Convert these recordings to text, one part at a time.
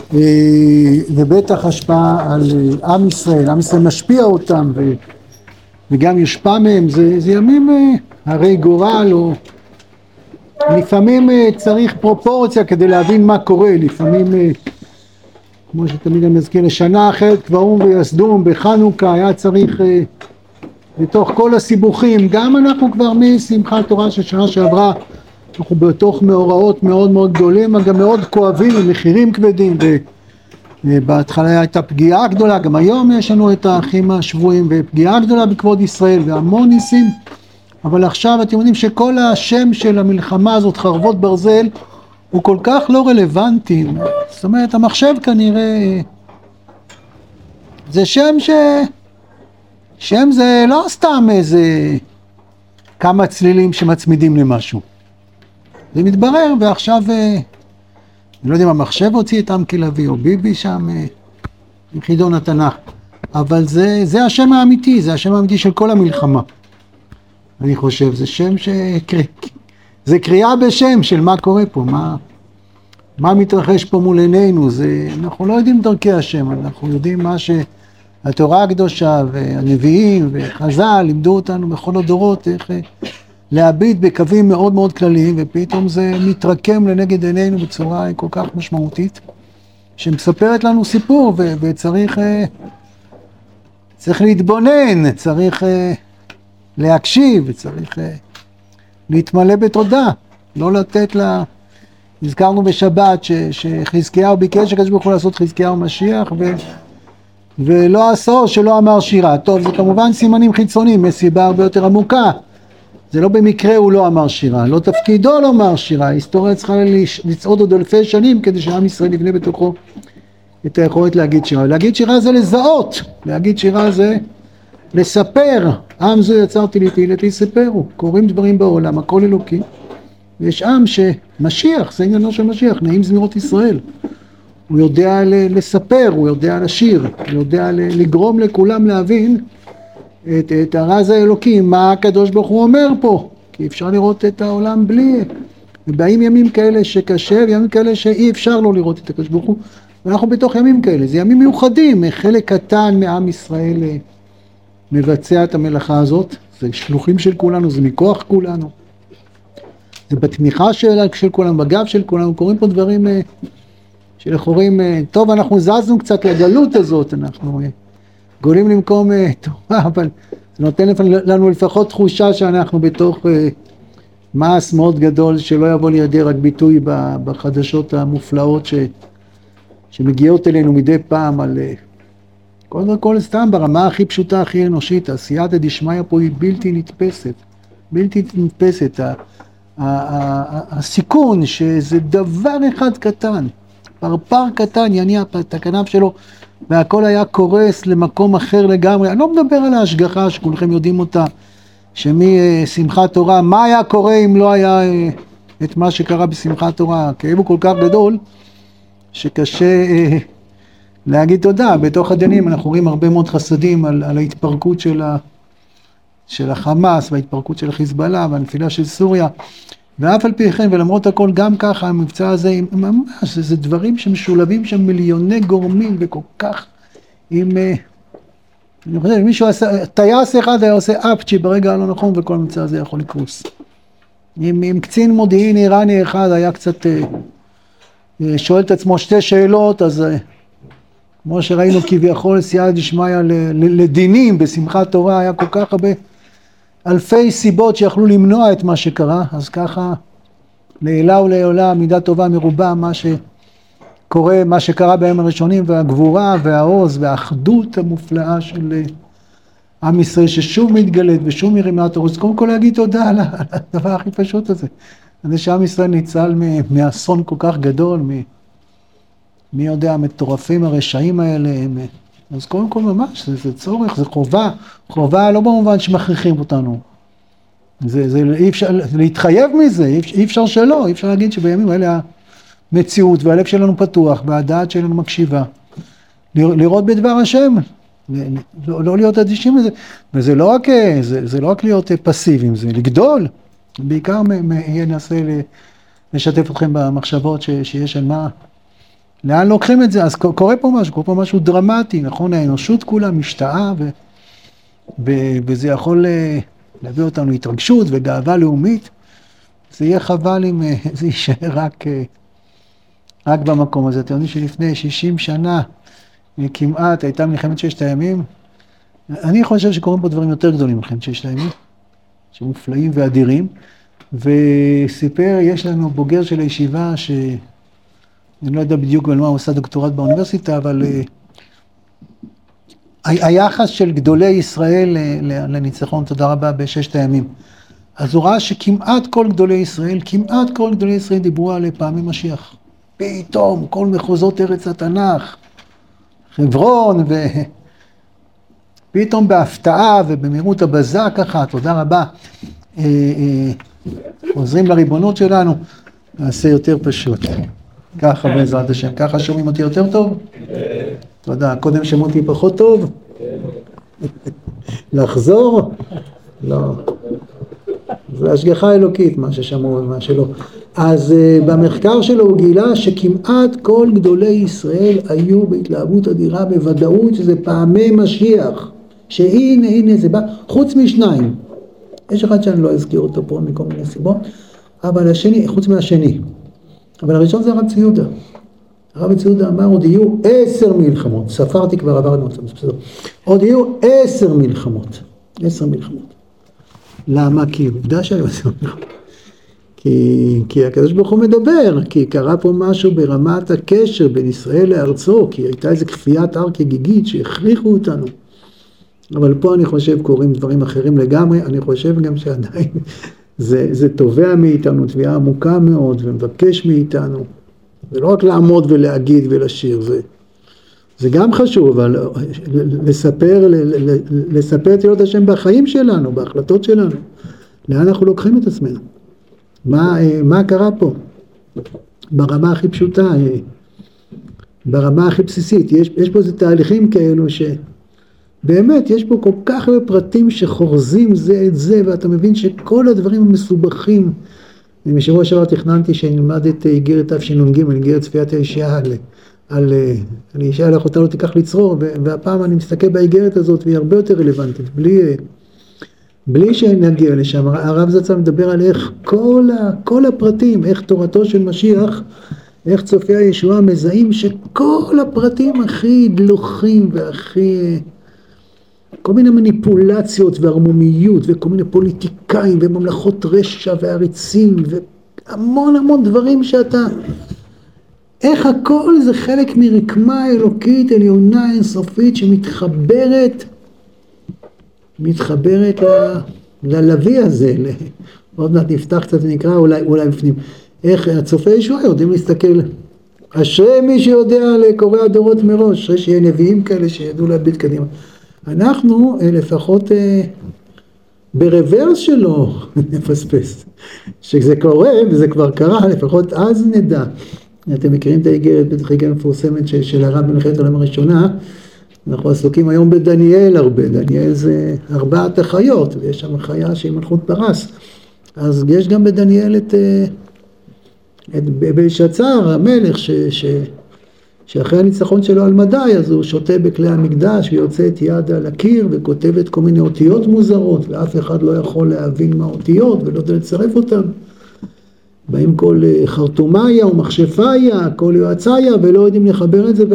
ובטח השפעה על עם ישראל. עם ישראל משפיע אותם וגם יושפע מהם. זה ימים הרי גורל, או לפעמים צריך פרופורציה כדי להבין מה קורה. לפעמים, כמו שתמיד אני מזכיר, לשנה אחרת קברום ויסדום בחנוכה היה צריך, בתוך כל הסיבוכים, גם אנחנו כבר משמחת תורה של שנה שעברה, אנחנו בתוך מאורעות מאוד מאוד גדולים, גם מאוד כואבים, מחירים כבדים, ובהתחלה הייתה פגיעה גדולה, גם היום יש לנו את האחים השבויים, ופגיעה גדולה בכבוד ישראל, והמון ניסים, אבל עכשיו אתם יודעים שכל השם של המלחמה הזאת, חרבות ברזל, הוא כל כך לא רלוונטי. זאת אומרת, המחשב כנראה, זה שם זה לא סתם איזה כמה צלילים שמצמידים למשהו. זה מתברר, ועכשיו, אני לא יודע אם המחשב הוציא את עם כלבי, או ביבי שם, עם חידון התנ"ך, אבל זה השם האמיתי, זה השם האמיתי של כל המלחמה. אני חושב, זה שם זה קריאה בשם של מה קורה פה, מה מתרחש פה מול עינינו. אנחנו לא יודעים דרכי השם, אנחנו יודעים מה שהתורה הקדושה והנביאים וחז"ל לימדו אותנו בכל הדורות, איך להביט בקווים מאוד מאוד כלליים, ופתאום זה מתרקם לנגד עינינו בצורה כל כך משמעותית, שמספרת לנו סיפור, וצריך להתבונן, צריך להקשיב, וצריך להתמלא בתודה, לא לתת לה. הזכרנו בשבת שחזקיהו ביקש הקדוש ברוך הוא לעשות חזקיהו משיח, ולא עשו שלא אמר שירה. טוב, זה כמובן סימנים חיצוניים, מסיבה הרבה יותר עמוקה. זה לא במקרה הוא לא אמר שירה, לא תפקידו לא אמר שירה. ההיסטוריה צריכה לצעוד עוד אלפי שנים כדי שעם ישראל יבנה בתוכו את היכולת להגיד שירה. להגיד שירה זה לזהות, להגיד שירה זה לספר. עם זו יצרתי לי תהילתי ספרו, קוראים דברים בעולם, הכל אלוקי. ויש עם שמשיח, זה עניינו של משיח, נעים זמירות ישראל. הוא יודע לספר, הוא יודע לשיר, הוא יודע לגרום לכולם להבין את הרז האלוקי, מה הקדוש ברוך הוא אומר פה, כי אפשר לראות את העולם בלי. ובאים ימים כאלה שקשה, וימים כאלה שאי אפשר לא לראות את הקדוש ברוך הוא, ואנחנו בתוך ימים כאלה, זה ימים מיוחדים, חלק קטן מעם ישראל מבצע את המלאכה הזאת, זה שלוחים של כולנו, זה מכוח כולנו, זה בתמיכה של כולנו, בגב של כולנו, קוראים פה דברים שלכאורים, טוב, אנחנו זזנו קצת לגלות הזאת, אנחנו גולים למקום תורה, אבל זה נותן לנו לפחות תחושה שאנחנו בתוך מעש מאוד גדול, שלא יבוא לידי רק ביטוי בחדשות המופלאות שמגיעות אלינו מדי פעם, על קודם כל סתם ברמה הכי פשוטה, הכי אנושית, הסייעתא דשמיא פה היא בלתי נתפסת, בלתי נתפסת. הסיכון שזה דבר אחד קטן, פרפר קטן יניע את הכנף שלו, והכל היה קורס למקום אחר לגמרי. אני לא מדבר על ההשגחה שכולכם יודעים אותה, שמשמחת תורה, מה היה קורה אם לא היה את מה שקרה בשמחת תורה? הכאב הוא כל כך גדול, שקשה להגיד תודה. בתוך הדינים אנחנו רואים הרבה מאוד חסדים על ההתפרקות של החמאס, וההתפרקות של החיזבאללה, והנפילה של סוריה, ואף על פי כן, ולמרות הכל, גם ככה המבצע הזה, ממש, זה דברים שמשולבים שם מיליוני גורמים, וכל כך, אני חושב, מישהו עשה, טייס אחד היה עושה אפצ'י ברגע הלא נכון, וכל המבצע הזה יכול לקרוס. אם קצין מודיעין איראני אחד היה קצת שואל את עצמו שתי שאלות, אז כמו שראינו כביכול סייעתא דשמיא לדינים בשמחת תורה, היה כל כך הרבה אלפי סיבות שיכלו למנוע את מה שקרה, אז ככה לעילה ולעילה מידה טובה מרובה מה שקורה, מה שקרה בימים הראשונים, והגבורה והעוז והאחדות המופלאה של עם ישראל ששוב מתגלית ושוב מרימה את הראש. קודם כל להגיד תודה על הדבר הכי פשוט הזה, זה שעם ישראל ניצל מאסון כל כך גדול, מי יודע, מטורפים הרשעים האלה. אז קודם כל ממש, זה צורך, זה חובה לא במובן שמכריחים אותנו. אי אפשר להתחייב מזה, אי אפשר שלא, אי אפשר להגיד שבימים האלה המציאות והלב שלנו פתוח, והדעת שלנו מקשיבה. לראות בדבר השם, לא להיות אדישים לזה, וזה לא רק להיות פסיביים, זה לגדול. בעיקר ינסה לשתף אתכם במחשבות שיש על לאן לוקחים את זה? אז קורה פה משהו דרמטי, נכון? האנושות כולה משתאה, וזה יכול להביא אותנו התרגשות וגאווה לאומית. זה יהיה חבל אם זה יישאר רק במקום הזה. אתם יודעים שלפני 60 שנה כמעט הייתה מלחמת ששת הימים. אני חושב שקוראים פה דברים יותר גדולים מלחמת ששת הימים, שמופלאים ואדירים. וסיפר, יש לנו בוגר של הישיבה, שאני לא יודע בדיוק על מה הוא עושה דוקטורט באוניברסיטה, אבל היחס של גדולי ישראל לניצחון, תודה רבה, בששת הימים. אז הוא ראה שכמעט כל גדולי ישראל, דיברו על פעמי משיח. פתאום, כל מחוזות ארץ התנ"ך, חברון, ופתאום בהפתעה ובמהירות הבזה ככה, תודה רבה, חוזרים לריבונות שלנו, נעשה יותר פשוט. ככה בעזרת השם, ככה שומעים אותי יותר טוב? תודה, קודם שמעו אותי פחות טוב? לחזור? לא. זה השגחה אלוקית, מה ששמעו ומה שלא. אז במחקר שלו הוא גילה שכמעט כל גדולי ישראל היו בהתלהבות אדירה בוודאות שזה פעמי משיח. שהנה זה בא, חוץ משניים. יש אחד שאני לא אזכיר אותו פה מכל מיני סיבות, אבל השני, חוץ מהשני. אבל הראשון זה הרב צבי יהודה. הרב צבי יהודה אמר, עוד יהיו 10 מלחמות. ספרתי כבר עברנו אותם, בסדר. עוד יהיו 10 מלחמות. 10 מלחמות. למה? כי עובדה שהיו 10 מלחמות. כי הקדוש ברוך הוא מדבר, כי קרה פה משהו ברמת הקשר בין ישראל לארצו, כי הייתה איזו כפיית הר כגיגית שהכריחו אותנו. אבל פה אני חושב קוראים דברים אחרים לגמרי, אני חושב גם שעדיין זה תובע מאיתנו, תביעה עמוקה מאוד, ומבקש מאיתנו, ולא רק לעמוד ולהגיד ולשיר, זה גם חשוב, אבל לספר את תהילות השם בחיים שלנו, בהחלטות שלנו, לאן אנחנו לוקחים את עצמנו, מה קרה פה, ברמה הכי פשוטה, ברמה הכי בסיסית, יש פה איזה תהליכים כאלו באמת, יש פה כל כך הרבה פרטים שחורזים זה את זה, ואתה מבין שכל הדברים המסובכים, משבוע שעבר תכננתי שנלמד את איגרת תשנ"ג, איגרת צפיית הישעה, על הישעה לאחותה לא תיקח לצרור, והפעם אני מסתכל באיגרת הזאת, והיא הרבה יותר רלוונטית, בלי שנגיע לשם. הרב זצ"ל מדבר על איך כל הפרטים, איך תורתו של משיח, איך צופי הישועה מזהים שכל הפרטים הכי דלוחים והכי כל מיני מניפולציות והרמומיות וכל מיני פוליטיקאים וממלכות רשע ועריצים והמון דברים שאתה, איך הכל זה חלק מרקמה אלוקית עליונה אינסופית שמתחברת ללוי הזה, עוד מעט נפתח קצת ונקרא אולי בפנים, איך הצופי ישועה יודעים להסתכל, אשרי מי שיודע לקורא הדורות מראש, אשרי שיהיה נביאים כאלה שידעו להביט קדימה. אנחנו לפחות ברוורס שלו נפספס, שזה קורה וזה כבר קרה, לפחות אז נדע. אתם מכירים את האיגרת בטח איגרת מפורסמת של הרב במלחמת העולם הראשונה, אנחנו עסוקים היום בדניאל הרבה, דניאל זה 4 החיות, ויש שם חיה שהיא מלכות פרס, אז יש גם בדניאל את בלשאצר המלך שאחרי הניצחון שלו על מדי, אז הוא שותה בכלי המקדש ויוצא את יד על הקיר וכותב את כל מיני אותיות מוזרות, ואף אחד לא יכול להבין מה אותיות ולא יודע לצרף אותן. באים כל חרטומיה ומכשפיה, כל יועציה, ולא יודעים לחבר את זה,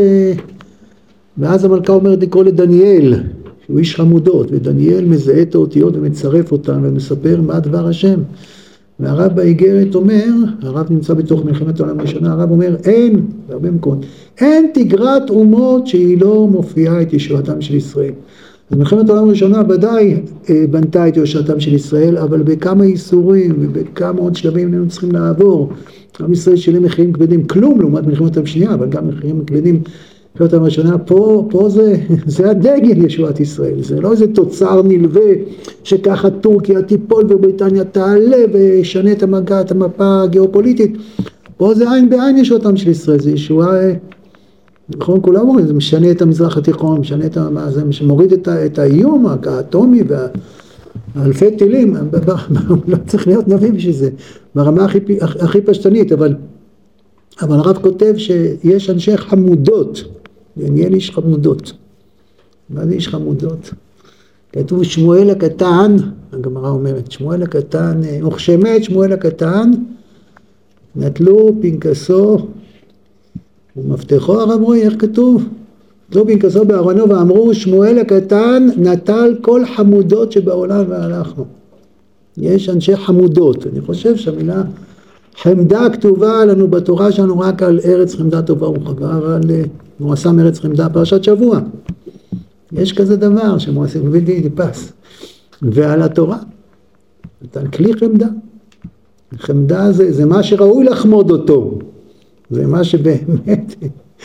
ואז המלכה אומרת לקרוא לדניאל, שהוא איש חמודות, ודניאל מזהה את האותיות ומצרף אותן ומספר מה דבר השם. והרב באיגרת אומר, הרב נמצא בתוך מלחמת העולם הראשונה, הרב אומר, בהרבה מקומות, אין תגרת אומות שהיא לא מופיעה את ישועתם של ישראל. אז מלחמת העולם הראשונה ודאי בנתה את ישועתם של ישראל, אבל בכמה איסורים ובכמה עוד שלבים היינו צריכים לעבור. עם ישראל שילם מחירים כבדים, כלום לעומת מלחמת העולם השנייה, אבל גם מחירים כבדים. מלחמת העולם הראשונה, פה זה הדגל ישועת ישראל, זה לא איזה תוצר נלווה שככה טורקיה תיפול ובריטניה תעלה וישנה את המפה הגיאופוליטית. פה זה עין בעין ישועתם של ישראל, זה ישועה, נכון, כולם אומרים, זה משנה את המזרח התיכון, משנה את זה מוריד את האיום האטומי והאלפי טילים, לא צריך להיות נביא בשביל זה, ברמה הכי פשטנית, אבל אבל הרב כותב שיש אנשי חמודות, דניאל איש חמודות. מה זה איש חמודות? כתוב שמואל הקטן, הגמרא אומרת, שמואל הקטן, וכשמת שמואל הקטן, נטלו פנקסו ומפתחו, הרב רואי, איך כתוב? נטלו פנקסו בארונו ואמרו, שמואל הקטן נטל כל חמודות שבעולם והלכנו. יש אנשי חמודות, אני חושב שהמילה חמדה כתובה לנו בתורה שלנו רק על ארץ חמדה טובה ורחבה, הוא עשה מארץ חמדה פרשת שבוע. יש כזה דבר שמועסק בלתי נתפס. ועל התורה, על כלי חמדה. חמדה זה מה שראוי לחמוד אותו. זה מה שבאמת,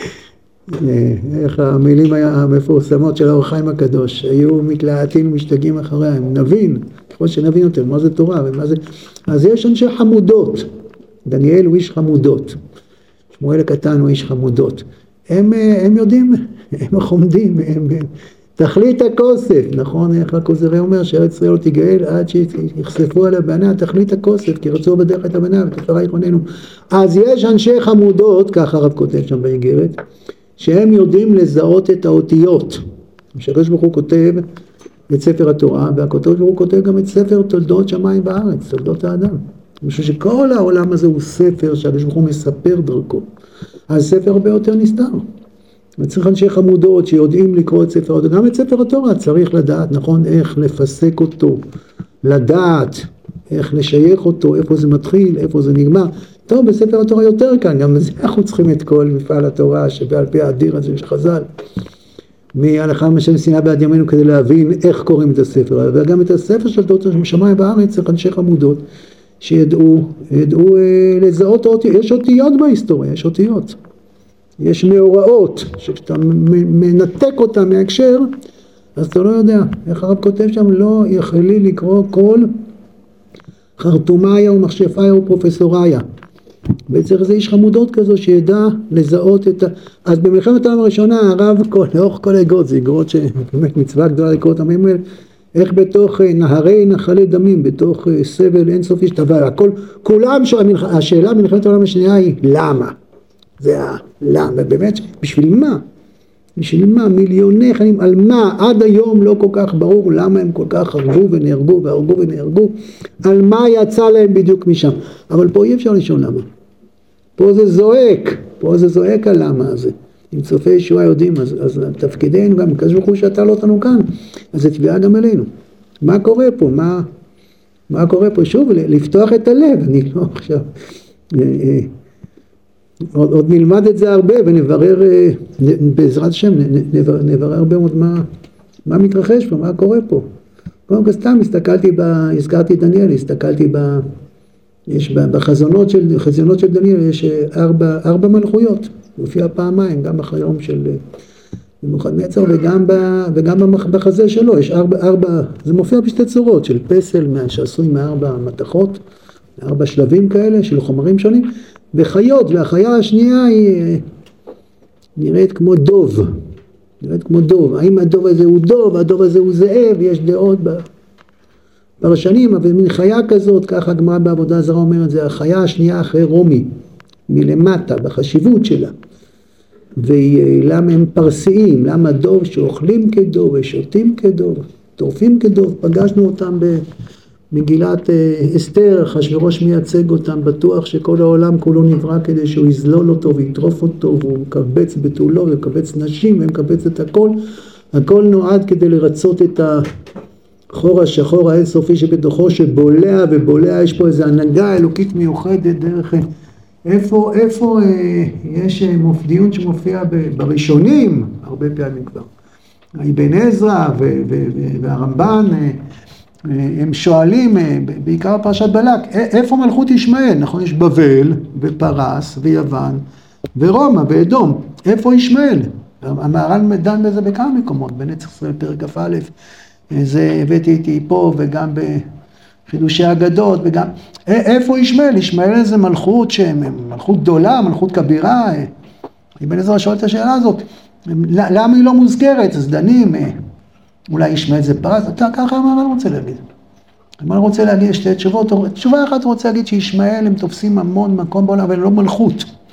איך המילים המפורסמות של האור החיים הקדוש, היו מתלהטים ומשתגעים אחריהם. נבין, ככל שנבין יותר, מה זה תורה ומה זה... אז יש אנשי חמודות. דניאל הוא איש חמודות. שמואל הקטן הוא איש חמודות. הם יודעים, הם חומדים, הם... תכלית הכוסף, נכון? איך הכוזרי אומר שארץ ישראל לא תיגאל עד שיחשפו עליה בנה, תכלית הכוסף, כי רצו בדרך את הבנה ותפארה יכוננו. אז יש אנשי חמודות, ככה הרב כותב שם באיגרת, שהם יודעים לזהות את האותיות. הקדוש ברוך הוא כותב את ספר התורה, והקדוש ברוך הוא כותב גם את ספר תולדות שמיים וארץ, תולדות האדם. משהו שכל העולם הזה הוא ספר שהקדוש ברוך הוא מספר דרכו. אז ספר הרבה יותר נסתר. וצריך אנשי חמודות שיודעים לקרוא את ספר התורה, גם את ספר התורה צריך לדעת, נכון, איך לפסק אותו, לדעת, איך לשייך אותו, איפה זה מתחיל, איפה זה נגמר. טוב, בספר התורה יותר כאן, גם בזה אנחנו צריכים את כל מפעל התורה שבעל פי האדיר הזה של חז"ל. מהלכה משם שנאה בעד ימינו כדי להבין איך קוראים את הספר, וגם את הספר של תולדות שמיים בארץ צריך אנשי חמודות שידעו לזהות אותיות, יש אותיות בהיסטוריה, יש אותיות. יש מאורעות, שכשאתה מנתק אותה מהקשר, אז אתה לא יודע. איך הרב כותב שם, לא יכלי לקרוא כל חרטומיה ומכשפיה ופרופסוריה. וצריך איזה איש חמודות כזו שידע לזהות את ה... אז במלחמת העולם הראשונה, הרב לאורך כל האגרות, זה אגרות שבאמת מצווה גדולה לקרוא אותם, איך בתוך נהרי נחלי דמים, בתוך סבל אינסופי שטבל, הכל, כולם, השאלה במלחמת העולם השנייה היא למה? זה למה, באמת, בשביל מה? בשביל מה? מיליוני חיים, על מה? עד היום לא כל כך ברור למה הם כל כך הרגו ונהרגו והרגו ונהרגו, על מה יצא להם בדיוק משם. אבל פה אי אפשר לשאול למה. פה זה זועק על למה הזה. אם צופי ישועה יודעים, אז תפקידנו גם, כזו שאתה לא אותנו כאן, אז זה תביעה גם אלינו. מה קורה פה? מה קורה פה? שוב, לפתוח את הלב, אני לא עכשיו... עוד נלמד את זה הרבה ונברר, בעזרת השם, נברר הרבה מאוד מה מתרחש פה, מה קורה פה. קודם כל סתם הזכרתי את דניאל, הסתכלתי יש בחזונות של דניאל, יש ארבע מלכויות, מופיע פעמיים, גם בחלום של נבוכדנצר וגם בחזה שלו, יש ארבע, זה מופיע בשתי צורות, של פסל שעשוי מארבע מתכות, 4 שלבים כאלה של חומרים שונים, וחיות, והחיה השנייה היא נראית כמו דוב, האם הדוב הזה הוא דוב, הדוב הזה הוא זאב, יש דעות בפרשנים, אבל מין חיה כזאת, ככה הגמרא בעבודה זרה אומרת, זה החיה השנייה אחרי רומי, מלמטה, בחשיבות שלה, ולמה הם פרסיים, למה דוב שאוכלים כדוב ושותים כדוב, טורפים כדוב, פגשנו אותם מגילת אסתר, אחשוורוש מייצג אותם, בטוח שכל העולם כולו נברא כדי שהוא יזלול אותו ויטרוף אותו, והוא מקבץ בתולו ומקבץ נשים ומקבץ את הכל נועד כדי לרצות את החור השחור האינסופי שבתוכו שבולע ובולע, יש פה איזו הנהגה אלוקית מיוחדת דרך... איפה יש מופדיות שמופיע בראשונים, הרבה פעמים כבר, אבן עזרא והרמב"ן, הם שואלים, בעיקר פרשת בלק, איפה מלכות ישמעאל? נכון, יש בבל ופרס ויוון ורומא ואדום, איפה ישמעאל? המהר"ל דן בזה בכמה מקומות, בנצח ישראל פרק כ"א, זה הבאתי איתי פה וגם בחידושי אגדות וגם, איפה ישמעאל? ישמעאל זה מלכות מלכות גדולה, מלכות כבירה, אבן עזרא שואל את השאלה הזאת, למה היא לא מוזכרת? אז דנים, אולי ישמעאל זה פרס, ככה מה אני רוצה להגיד? מה אני רוצה להגיד? שתי תשובות, תשובה אחת רוצה להגיד שישמעאל הם תופסים המון מקום בעולם, אבל לא מלכות.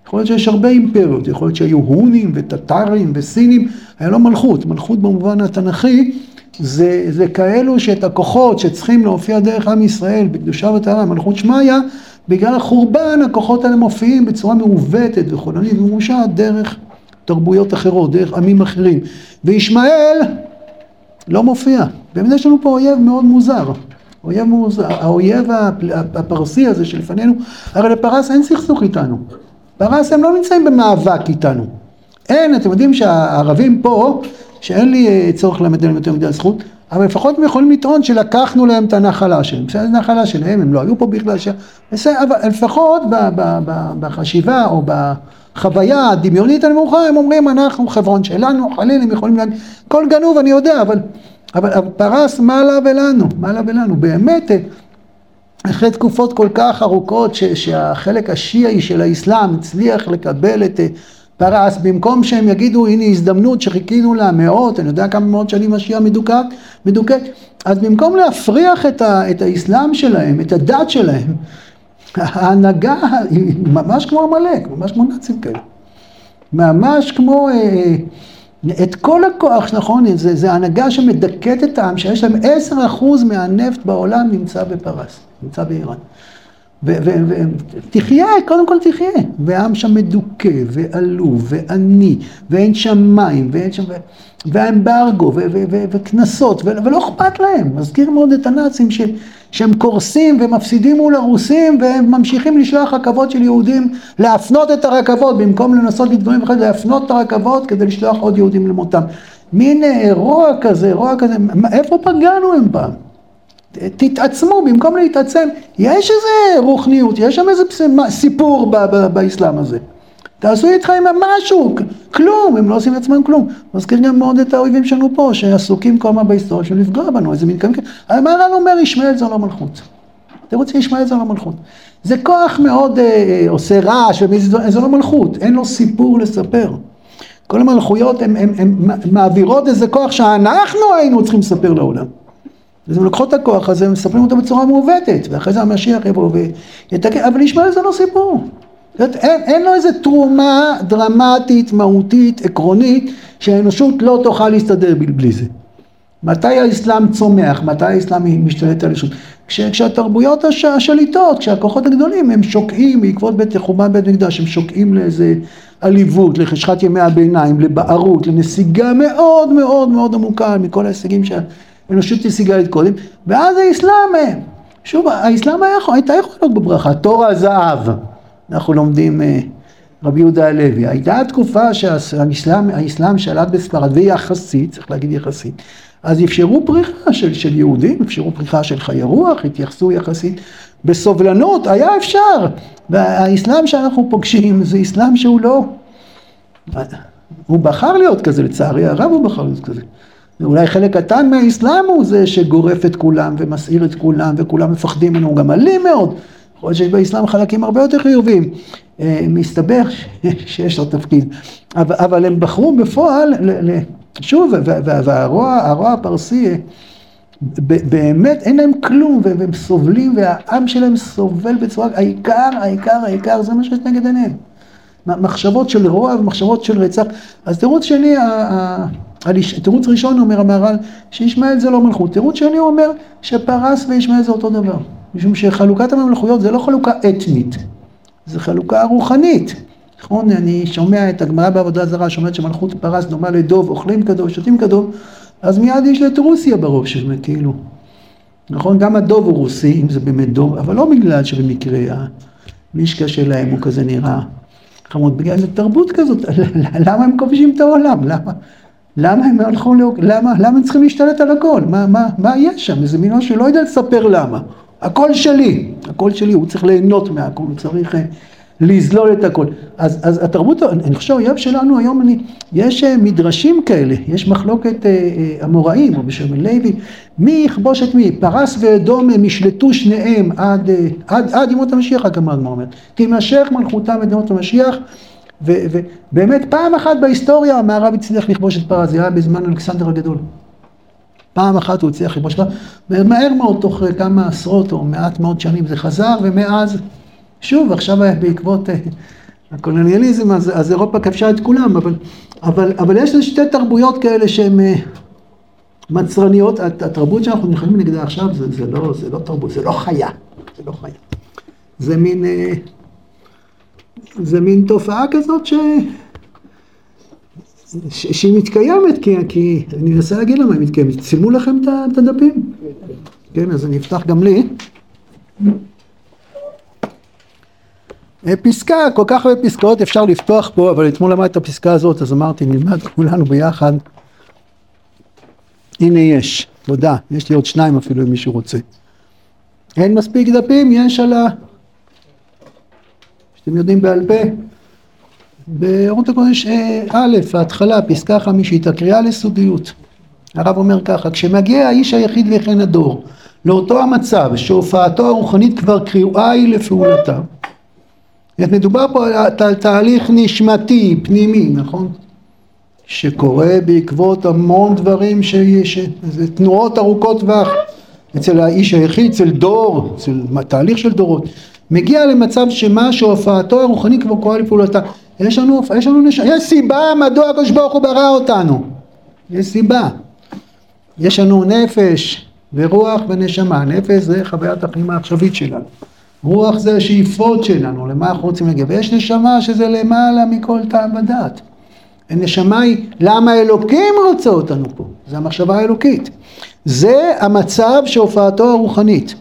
יכול להיות שיש הרבה אימפריות, יכול להיות שהיו הונים וטטרים וסינים, היה לו מלכות. מלכות במובן התנ"כי זה כאלו שאת הכוחות שצריכים להופיע דרך עם ישראל בקדושה וטהרה, מלכות שמעיה, בגלל החורבן הכוחות האלה מופיעים בצורה מעוותת וחולנית ומרושעת דרך תרבויות אחרות, דרך עמים אחרים. וישמעאל לא מופיע. באמת יש לנו פה אויב מאוד מוזר. האויב הפרסי הזה שלפנינו, הרי לפרס אין סכסוך איתנו. פרס הם לא נמצאים במאבק איתנו. אין, אתם יודעים שהערבים פה, שאין לי צורך ללמד להם יותר מדי זכות, אבל לפחות הם יכולים לטעון שלקחנו להם את הנחלה שלהם. בסדר, הנחלה שלהם, הם לא היו פה בכלל אבל לפחות בחשיבה או בחוויה הדמיונית הנמוכה, הם אומרים, אנחנו חברון שלנו, חליל, הם יכולים להגיד, כל גנוב אני יודע, אבל פרס מה לה ולנו, באמת, אחרי תקופות כל כך ארוכות שהחלק השיעי של האסלאם הצליח לקבל את פרס, במקום שהם יגידו הנה הזדמנות שחיכינו לה מאות, אני יודע כמה מאות שנים השיעה מדוכאת, אז במקום להפריח את האסלאם שלהם, את הדת שלהם, ההנהגה היא ממש כמו המלך, ממש כמו נאצים כאלה, ממש כמו את כל הכוח, נכון, זה ההנהגה שמדכאת את העם, שיש להם 10% מהנפט בעולם נמצא בפרס, נמצא באיראן. ותחיה, קודם כל תחיה, והעם שם מדוכא ועלוב ועני, ואין שם מים, והאמברגו וכנסות, ולא אכפת להם. מזכיר מאוד את הנאצים שהם קורסים ומפסידים מול הרוסים, והם ממשיכים לשלוח רכבות של יהודים, להפנות את הרכבות, במקום לנסות לדברים אחרי, להפנות את הרכבות כדי לשלוח עוד יהודים למותם. מין רוע כזה, איפה פגענו הם פעם? תתעצמו, במקום להתעצם, יש איזה רוחניות, יש שם איזה סיפור באסלאם הזה. תעשו איתך עם משהו, כלום, הם לא עושים לעצמם כלום. מזכיר גם מאוד את האויבים שלנו פה, שעסוקים כל מה בהיסטוריה של לפגוע בנו, איזה מין כמה. המהר"ל אומר, ישמעאל זה לא מלכות. אתם רוצים, ישמעאל זה לא מלכות. זה כוח מאוד עושה רעש, זה לא מלכות, אין לו סיפור לספר. כל המלכויות הן מעבירות איזה כוח שאנחנו היינו צריכים לספר לעולם. אז הם לוקחות את הכוח הזה, הם מספרים אותו בצורה מעוותת, ואחרי זה המשיח יבוא ויתקן, אבל ישמעאל זה לא סיפור. אין לו איזו תרומה דרמטית, מהותית, עקרונית, שהאנושות לא תוכל להסתדר בלי זה. מתי האסלאם צומח? מתי האסלאם משתלט על האנושות? כשהתרבויות השליטות, כשהכוחות הגדולים, הם שוקעים בעקבות חורבן בית מקדש, הם שוקעים לאיזה עליבות, לחשכת ימי הביניים, לבערות, לנסיגה מאוד מאוד מאוד עמוקה מכל ההישגים שהאנושות השיגה את קודם, ואז האסלאם, שוב, האסלאם הייתה יכולה להיות בברכה, תור הזהב. אנחנו לומדים רבי יהודה הלוי. הייתה התקופה שהאסלאם שלט בספרד, ויחסית, צריך להגיד יחסית, אז אפשרו פריחה של יהודים, אפשרו פריחה של חיי רוח, התייחסו יחסית בסובלנות, היה אפשר. והאסלאם שאנחנו פוגשים זה אסלאם שהוא לא, הוא בחר להיות כזה, לצערי הרב הוא בחר להיות כזה. אולי חלק קטן מהאסלאם הוא זה שגורף את כולם ומסעיר את כולם, וכולם מפחדים ממנו, הוא גם אלים מאוד. יכול להיות שיש באסלאם חלקים הרבה יותר חיובים, מסתבר שיש לו תפקיד, אבל הם בחרו בפועל, שוב, והרוע הפרסי, באמת אין להם כלום, והם סובלים, והעם שלהם סובל בצורה, העיקר, זה מה שיש נגד עיניהם. מחשבות של רוע ומחשבות של רצח. אז תירוץ שני, תירוץ ראשון אומר המהר"ל, שישמעאל זה לא מלכות. תירוץ שני הוא אומר שפרס וישמעאל זה אותו דבר. משום שחלוקת הממלכויות זה לא חלוקה אתנית, זה חלוקה רוחנית. נכון, אני שומע את הגמרא בעבודה זרה, שאומרת שמלכות פרס דומה לדוב, אוכלים כדוב, שותים כדוב, אז מיד יש את רוסיה ברוב שזה כאילו. נכון, גם הדוב הוא רוסי, אם זה באמת דוב, אבל לא בגלל שבמקרה המשקע שלהם הוא כזה נראה חמוד, בגלל איזו תרבות כזאת. למה הם כובשים את העולם? למה הם הלכו, למה הם צריכים להשתלט על הכל? מה יש שם? איזה מינו שלא יודע לספר למה. הכל שלי, הוא צריך ליהנות מהכל, הוא צריך לזלול את הכל. אז התרבות, אני חושב, האויב שלנו היום, יש מדרשים כאלה, יש מחלוקת אמוראים, או בשם לוי, מי יכבוש את מי? פרס ואדום הם ישלטו שניהם עד ימות המשיח, הגמרא אומרת. תימשך מלכותם עד ימות המשיח, ובאמת פעם אחת בהיסטוריה המערב הצליח לכבוש את פרס, זה היה בזמן אלכסנדר הגדול. פעם אחת הוא הצליח לכבוש, ומהר מאוד תוך כמה עשרות או מעט מאוד שנים זה חזר, ומאז שוב עכשיו בעקבות הקולוניאליזם, אז אירופה כבשה את כולם, אבל יש שתי תרבויות כאלה שהן מצרניות. התרבות שאנחנו נלחמים נגדה עכשיו, זה לא תרבות, זה לא חיה. זה לא חיה. זה מין תופעה כזאת שהיא מתקיימת, כי אני מנסה להגיד למה היא מתקיימת. צילמו לכם את הדפים? כן, אז אני אפתח גם לי. פסקה, כל כך הרבה פסקאות אפשר לפתוח פה, אבל אתמול למד את הפסקה הזאת, אז אמרתי, נלמד כולנו ביחד. הנה יש, תודה, יש לי עוד 2 אפילו אם מישהו רוצה. אין מספיק דפים, יש שאתם יודעים בעל פה. באורות הקודש א', ההתחלה, פסקה 5, הקריאה לסודיות. הרב אומר ככה, כשמגיע האיש היחיד וכן הדור, לאותו המצב שהופעתו הרוחנית כבר קריאה היא לפעולתה, מדובר פה על תהליך נשמתי, פנימי, נכון? שקורה בעקבות המון דברים זה תנועות ארוכות טווח, אצל האיש היחיד, אצל דור, אצל תהליך של דורות, מגיע למצב שמה שהופעתו הרוחנית כבר קורה לפעולתה. יש סיבה מדוע הקדוש ברוך הוא ברא אותנו. יש סיבה. יש לנו נפש ורוח ונשמה. נפש זה חוויית החיים העכשווית שלנו. רוח זה השאיפות שלנו, למה אנחנו רוצים להגיע. ויש נשמה שזה למעלה מכל טעם ודעת. הנשמה היא למה אלוקים רוצה אותנו פה. זה המחשבה האלוקית. זה המצב שהופעתו הרוחנית.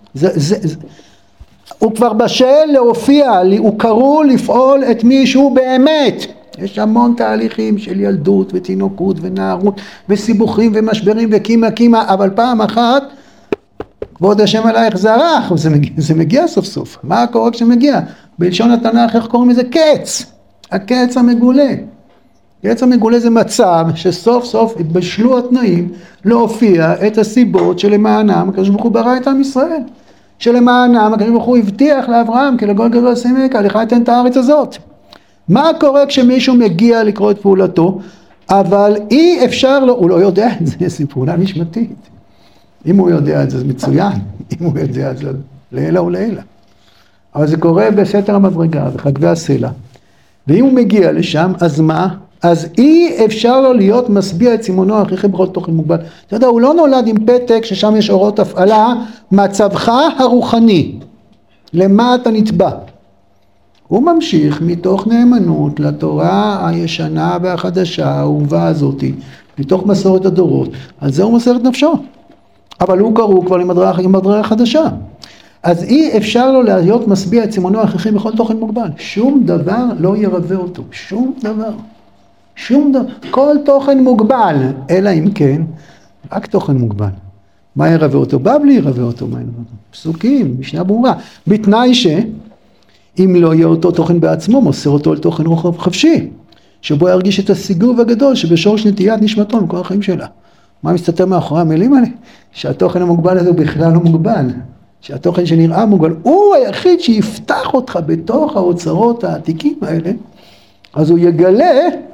הוא כבר בשל להופיע, הוא קרוא לפעול את מי שהוא באמת. יש המון תהליכים של ילדות ותינוקות ונערות וסיבוכים ומשברים וקימה, אבל פעם אחת, כבוד השם עלייך זרח, זה מגיע סוף סוף. מה קורה כשמגיע? בלשון התנ"ך איך קוראים לזה? קץ. הקץ המגולה. קץ המגולה זה מצב שסוף סוף התבשלו התנאים להופיע את הסיבות שלמענם הקדוש ברוך הוא ברא את עם ישראל. שלמענם הקדוש ברוך הוא הבטיח לאברהם כי לגוי גדול שימך לך אתן את הארץ הזאת. מה קורה כשמישהו מגיע לקרוא את פעולתו, אבל אי אפשר לו, הוא לא יודע את זה, זה פעולה נשמתית. אם הוא יודע את זה, זה מצוין. אם הוא יודע את זה, לעילה ולעילה. אבל זה קורה בסתר המדרגה, בחגבי הסלע. ואם הוא מגיע לשם, אז מה? אז אי אפשר לו להיות משביע את סימונו הכרחי בכל תוכן מוגבל. אתה יודע, הוא לא נולד עם פתק ששם יש אורות הפעלה, מצבך הרוחני. למה אתה נתבע? הוא ממשיך מתוך נאמנות לתורה הישנה והחדשה, האהובה הזאת, מתוך מסורת הדורות. על זה הוא מוסר את נפשו. אבל הוא קרוא כבר עם מדרגה חדשה. אז אי אפשר לו להיות משביע את סימונו הכרחי בכל תוכן מוגבל. שום דבר לא ירווה אותו. שום דבר. שום דבר. כל תוכן מוגבל. אלא אם כן, רק תוכן מוגבל. מה ירווה אותו? בבלי ירווה אותו. מה ירווה אותו? פסוקים, משנה ברורה. בתנאי שאם לא יהיה אותו תוכן בעצמו, מוסר אותו על תוכן רוחב חפשי. שבו ירגיש את הסיגוב הגדול שבשורש נטיית נשמתו מכל החיים שלה. מה מסתתר מאחורי המילים האלה? שהתוכן המוגבל הזה הוא בכלל לא מוגבל. שהתוכן שנראה מוגבל, הוא היחיד שיפתח אותך בתוך האוצרות העתיקים האלה, אז הוא יגלה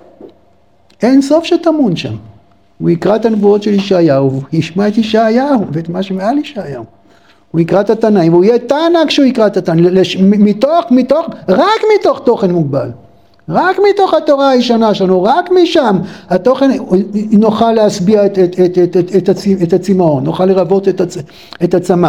אין סוף שתמון שם. הוא יקרא את הנבואות של ישעיהו, הוא ישמע את ישעיהו ואת מה שמעל ישעיהו. הוא יקרא את התנאים, והוא יהיה תנא כשהוא יקרא את התנאים, רק מתוך תוכן מוגבל. רק מתוך התורה הישנה שלנו, רק משם, התוכן נוכל להשביע את הצמאון, נוכל לרבות את הצמא.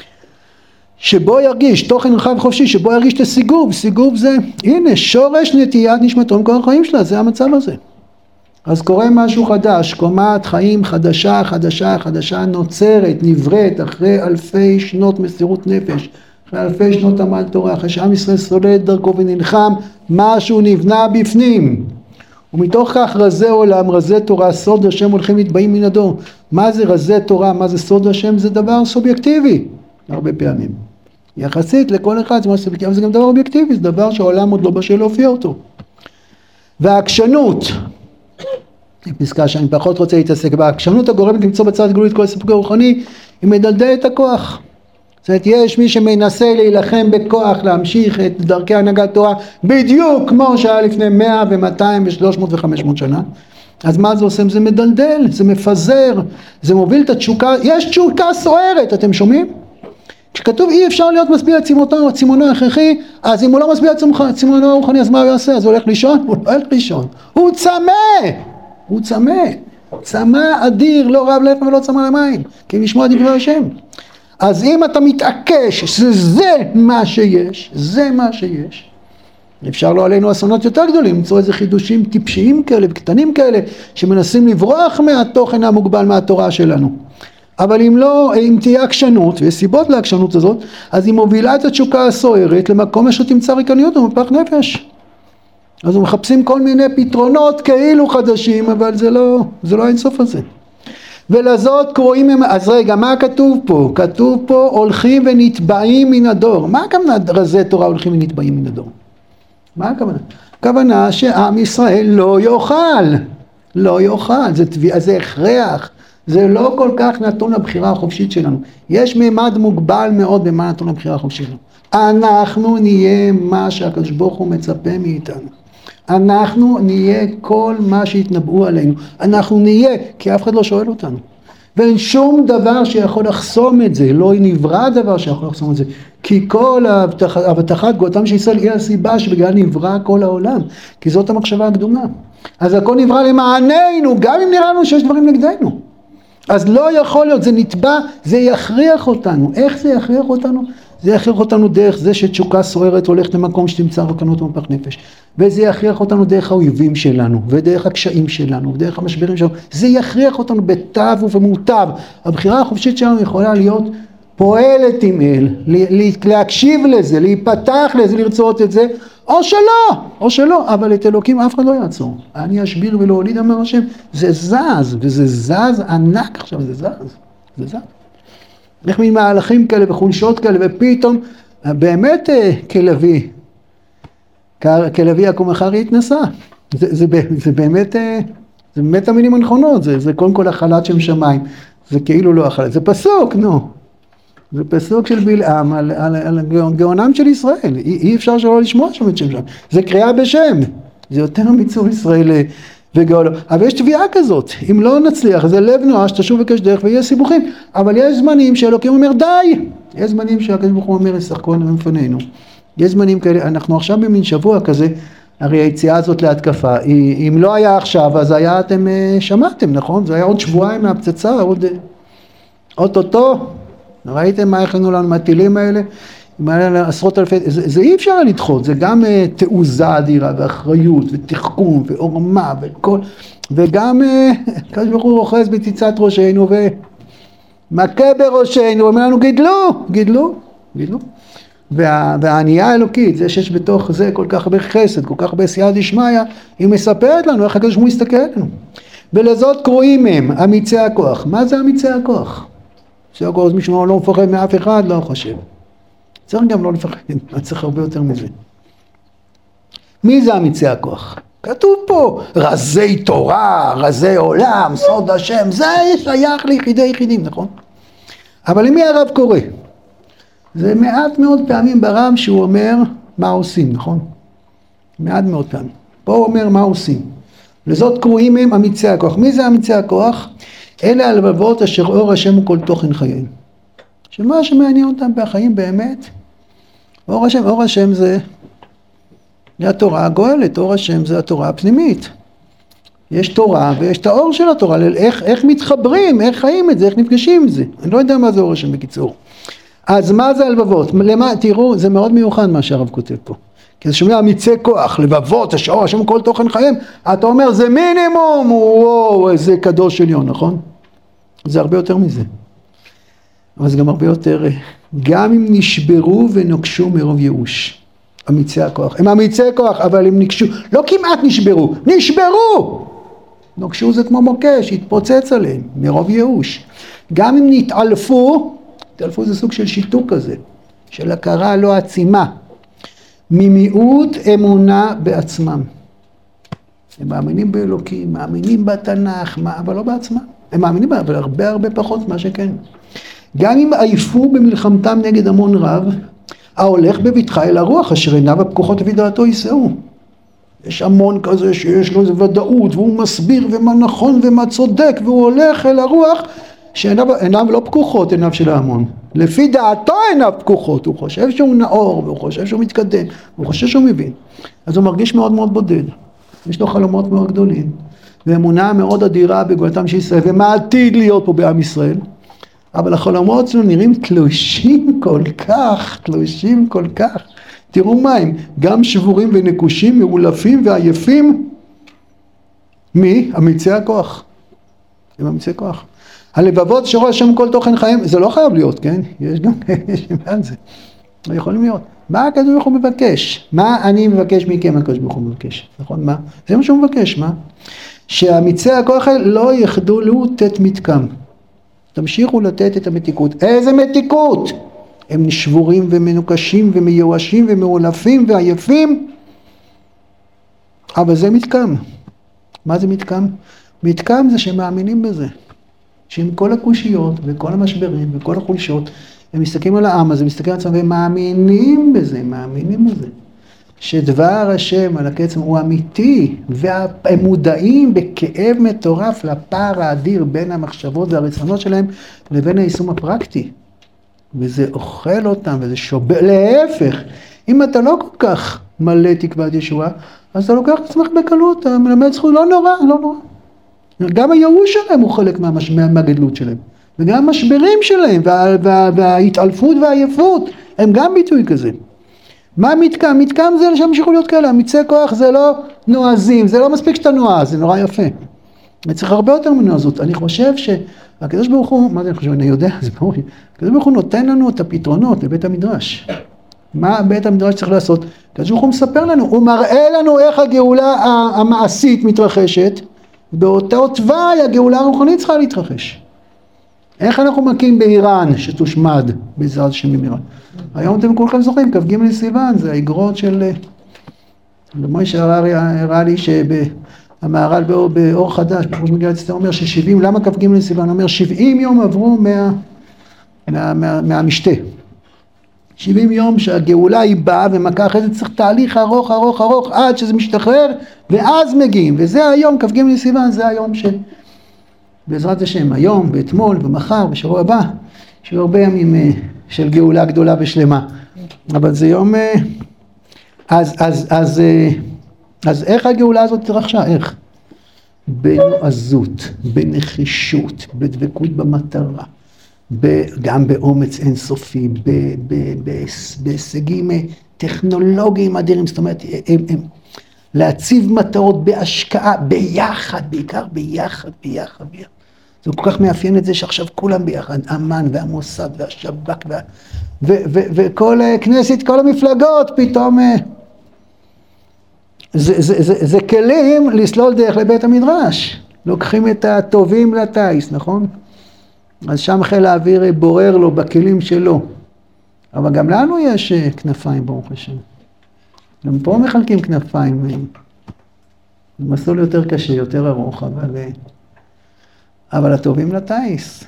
שבו ירגיש, תוכן רחב חופשי, שבו ירגיש את הסיגוב, סיגוב זה, הנה, שורש נטיית נשמתו מכל החיים שלה, זה המצב הזה. אז קורה משהו חדש, קומת חיים חדשה נוצרת, נבראת, אחרי אלפי שנות מסירות נפש, אחרי אלפי שנות עמל תורה, אחרי שעם ישראל סולל את דרכו ונלחם, משהו נבנה בפנים. ומתוך כך רזי עולם, רזי תורה, סוד השם הולכים להתבאים מן הדור. מה זה רזי תורה, מה זה סוד השם? זה דבר סובייקטיבי, הרבה פעמים. יחסית לכל אחד זה משהו סובייקטיבי, אבל זה גם דבר אובייקטיבי, זה דבר שהעולם עוד לא בשל להופיע אותו. והעקשנות, פסקה שאני פחות רוצה להתעסק בה, העקשנות הגורמת למצוא בצד גלוי את כל הסיפוק הרוחני, היא מדלדלת את הכוח. זאת אומרת, יש מי שמנסה להילחם בכוח, להמשיך את דרכי הנהגת תורה, בדיוק כמו שהיה לפני 100 ו-200 ו-300 ו-500 שנה. אז מה זה עושה? זה מדלדל, זה מפזר, זה מוביל את התשוקה, יש תשוקה סוערת, אתם שומעים? כשכתוב אי אפשר להיות משביע צימונו הכרחי, אז אם הוא לא משביע צימונו הרוחני, אז מה הוא יעשה? אז הוא הולך לישון? הוא לא הולך לישון, הוא צמא, צמא אדיר, לא רעב לחם ולא צמא למים, כי לשמוע דברי השם. אז אם אתה מתעקש שזה מה שיש, זה מה שיש, אפשר לא עלינו אסונות יותר גדולים, למצוא איזה חידושים טיפשיים כאלה וקטנים כאלה, שמנסים לברוח מהתוכן המוגבל מהתורה שלנו. אבל אם לא, אם תהיה עקשנות, ויש סיבות לעקשנות הזאת, אז היא מובילה את התשוקה הסוערת למקום שתמצא ריקניות ומפח נפש. אז הם מחפשים כל מיני פתרונות כאילו חדשים, אבל זה לא האינסוף הזה. ולזאת קוראים הם, אז רגע, מה כתוב פה? כתוב פה הולכים ונתבעים מן הדור. מה הכוונה רזי תורה הולכים ונתבעים מן הדור? מה הכוונה? הכוונה שעם ישראל לא יאכל, זה הכרח, זה לא כל כך נתון לבחירה החופשית שלנו. יש מימד מוגבל מאוד במה נתון לבחירה החופשית שלנו. אנחנו נהיה מה שהקדוש ברוך הוא מצפה מאיתנו. אנחנו נהיה כל מה שהתנבאו עלינו. אנחנו נהיה, כי אף אחד לא שואל אותנו. ואין שום דבר שיכול לחסום את זה, לא נברא דבר שיכול לחסום את זה. כי כל הבטחת גאותם של ישראל היא הסיבה שבגלל נברא כל העולם. כי זאת המחשבה הקדומה. אז הכל נברא למעננו, גם אם נראה לנו שיש דברים נגדנו. אז לא יכול להיות, זה נתבע, זה יכריח אותנו. איך זה יכריח אותנו? זה יכריח אותנו דרך זה שתשוקה סוערת הולכת למקום שתמצא ריקנות ומפח נפש. וזה יכריח אותנו דרך האויבים שלנו, ודרך הקשיים שלנו, ודרך המשברים שלנו. זה יכריח אותנו בתו ובמוטב. הבחירה החופשית שלנו יכולה להיות פועלת עם אל, להקשיב לזה, להיפתח לזה, לרצות את זה, או שלא, אבל את אלוקים אף אחד לא יעצור. אני אשביר ולא הוליד אמר השם, זה זז, וזה זז ענק עכשיו, זה זז. איך מין מהלכים כאלה וחולשות כאלה, ופתאום באמת כלבי יקום אחרי התנסה. זה באמת המילים הנכונות, זה קודם כל החלת שם שמיים, זה כאילו לא החלת, זה פסוק, זה פסוק של בלעם על גאונם של ישראל, אי אפשר שלא לשמוע שם את שם שם, זה קריאה בשם, זה יותר מצור ישראל וגאולו, אבל יש תביעה כזאת, אם לא נצליח, זה לב נואש, תשוב וקש דרך ויהיה סיבוכים, אבל יש זמנים שאלוקים אומר די, יש זמנים שהקדוש ברוך הוא אומר ישחקו מפנינו, יש זמנים כאלה, אנחנו עכשיו במין שבוע כזה, הרי היציאה הזאת להתקפה, אם לא היה עכשיו, אז היה אתם שמעתם, נכון? זה היה עוד שבועיים מהפצצה, עוד אותו, ראיתם מה הכנו לנו מהטילים האלה? עשרות אלפי, זה אי אפשר לדחות, זה גם תעוזה אדירה ואחריות ותחכום ועורמה וכל, וגם הקדוש ברוך הוא רוחז בציצת ראשנו ומכה בראשנו, ואומר לנו גידלו. והענייה האלוקית, זה שיש בתוך זה כל כך הרבה חסד, כל כך הרבה סייעתא דשמיא, היא מספרת לנו איך הקדוש ברוך הוא מסתכל עלינו. ולזאת קרואים הם אמיצי הכוח. מה זה אמיצי הכוח? אמיצי הכוח זה מישהו לא מפחד מאף אחד, לא חושב. צריך גם לא לפחד, צריך הרבה יותר מזה. מי זה אמיצי הכוח? כתוב פה, רזי תורה, רזי עולם, סוד השם, זה שייך ליחידים, נכון? אבל למי הרב קורא? זה מעט מאוד פעמים ברב שהוא אומר מה עושים, נכון? מעט מאוד פעמים. פה הוא אומר מה עושים. לזאת קרואים הם אמיצי הכוח. מי זה אמיצי הכוח? אלה הלבבות אשר אור השם הוא כל תוכן חייהם. שמה שמעניין אותם בחיים באמת, אור השם זה התורה הגואלת, אור השם זה התורה הפנימית. יש תורה ויש את האור של התורה, איך מתחברים, איך חיים את זה, איך נפגשים עם זה. אני לא יודע מה זה אור השם בקיצור. אז מה זה הלבבות? תראו, זה מאוד מיוחד מה שהרב כותב פה. כי זה שומע אמיצי כוח, לבבות, אור השם כל תוכן חיים, אתה אומר זה מינימום, וואו, איזה קדוש עליון, נכון? זה הרבה יותר מזה. אבל זה גם הרבה יותר, גם אם נשברו ונוקשו מרוב ייאוש. אמיצי הכוח. הם אמיצי כוח, אבל הם נקשו, לא כמעט נשברו! נוקשו זה כמו מוקש, התפוצץ עליהם, מרוב ייאוש. גם אם נתעלפו זה סוג של שיתוק כזה, של הכרה לא עצימה. ממיעוט אמונה בעצמם. הם מאמינים באלוקים, מאמינים בתנ"ך, אבל לא בעצמם. הם מאמינים בה, אבל הרבה פחות מה שכן. גם אם עייפו במלחמתם נגד המון רב, ההולך בבטחה אל הרוח, אשר עיניו הפקוחות לפי דעתו יישאו. יש המון כזה שיש לו איזו ודאות, והוא מסביר ומה נכון ומה צודק, והוא הולך אל הרוח, שעיניו לא פקוחות, עיניו של ההמון. לפי דעתו עיניו פקוחות, הוא חושב שהוא נאור, והוא חושב שהוא מתקדם, הוא חושב שהוא מבין. אז הוא מרגיש מאוד מאוד בודד. יש לו חלומות מאוד גדולים, ואמונה מאוד אדירה בגאולתם של ישראל, ומה עתיד להיות פה בעם ישראל. אבל החלומות שלנו נראים תלושים כל כך. תראו מה הם, גם שבורים ונקושים, מאולפים ועייפים. מי? אמיצי הכוח. הם אמיצי כוח. הלבבות שרואה שם כל תוכן חיים, זה לא חייב להיות, כן? יש גם מעל זה. לא יכולים להיות. מה הקדוש ברוך הוא מבקש? מה אני מבקש מכם הקדוש ברוך הוא מבקש? נכון? מה? זה מה שהוא מבקש, מה? שהאמיצי הכוח לא יחדלו תת מתקם. תמשיכו לתת את המתיקות. איזה מתיקות? הם שבורים ומנוקשים ומיואשים ומאולפים ועייפים. אבל זה מתקם. מה זה מתקם? מתקם זה שמאמינים בזה. שעם כל הקושיות וכל המשברים וכל החולשות, הם מסתכלים על העם הזה, מסתכלים על עצמם והם מאמינים בזה. שדבר השם על הקצם הוא אמיתי, והם מודעים בכאב מטורף לפער האדיר בין המחשבות והרצונות שלהם לבין היישום הפרקטי. וזה אוכל אותם וזה שובר. להפך, אם אתה לא כל כך מלא תקוות ישועה, אז אתה לוקח את עצמך בקלות, אתה מלמד זכות, לא נורא. גם הייאוש שלהם הוא חלק מהגדלות שלהם. וגם המשברים שלהם וההתעלפות והעייפות, הם גם ביטוי כזה. מה מתקם? מתקם זה שימשיכו להיות כאלה, אמיצי כוח זה לא נועזים, זה לא מספיק שאתה נועז, זה נורא יפה. צריך הרבה יותר מנועזות. אני חושב שהקדוש ברוך הוא, מה זה אני חושב? אני יודע, זה ברור. הקדוש ברוך הוא נותן לנו את הפתרונות לבית המדרש. מה בית המדרש צריך לעשות? הקדוש ברוך הוא מספר לנו, הוא מראה לנו איך הגאולה המעשית מתרחשת, באותו תוואי הגאולה הרוחנית צריכה להתרחש. איך אנחנו מקים באיראן שתושמד בעזרת השם באיראן? היום אתם כולכם זוכרים, כ"ג לסיוון, זה האגרות של... מוישה הראה לי שהמהר"ל באור חדש, בראש מגילת אסתר אומר ש70, למה כ"ג לסיוון? אומר 70 יום עברו מהמשתה. 70 יום שהגאולה היא באה ומכה, אחרי זה צריך תהליך ארוך עד שזה משתחרר ואז מגיעים. וזה היום, כ"ג לסיוון, זה היום בעזרת השם, היום ואתמול ומחר ושבוע הבא, שיהיו הרבה ימים של גאולה גדולה ושלמה. אבל זה יום... אז איך הגאולה הזאת תרחשה? איך? בנועזות, בנחישות, בדבקות במטרה, גם באומץ אינסופי, בהישגים טכנולוגיים אדירים, זאת אומרת, להציב מטרות בהשקעה, ביחד, בעיקר ביחד. זה כל כך מאפיין את זה שעכשיו כולם ביחד, אמ"ן והמוסד והשב"כ וכל כנסת, כל המפלגות פתאום, זה כלים לסלול דרך לבית המדרש, לוקחים את הטובים לטייס, נכון? אז שם חיל האוויר בורר לו בכלים שלו, אבל גם לנו יש כנפיים ברוך השם. גם פה מחלקים כנפיים, זה מסלול יותר קשה, יותר ארוך, אבל הטובים לטייס.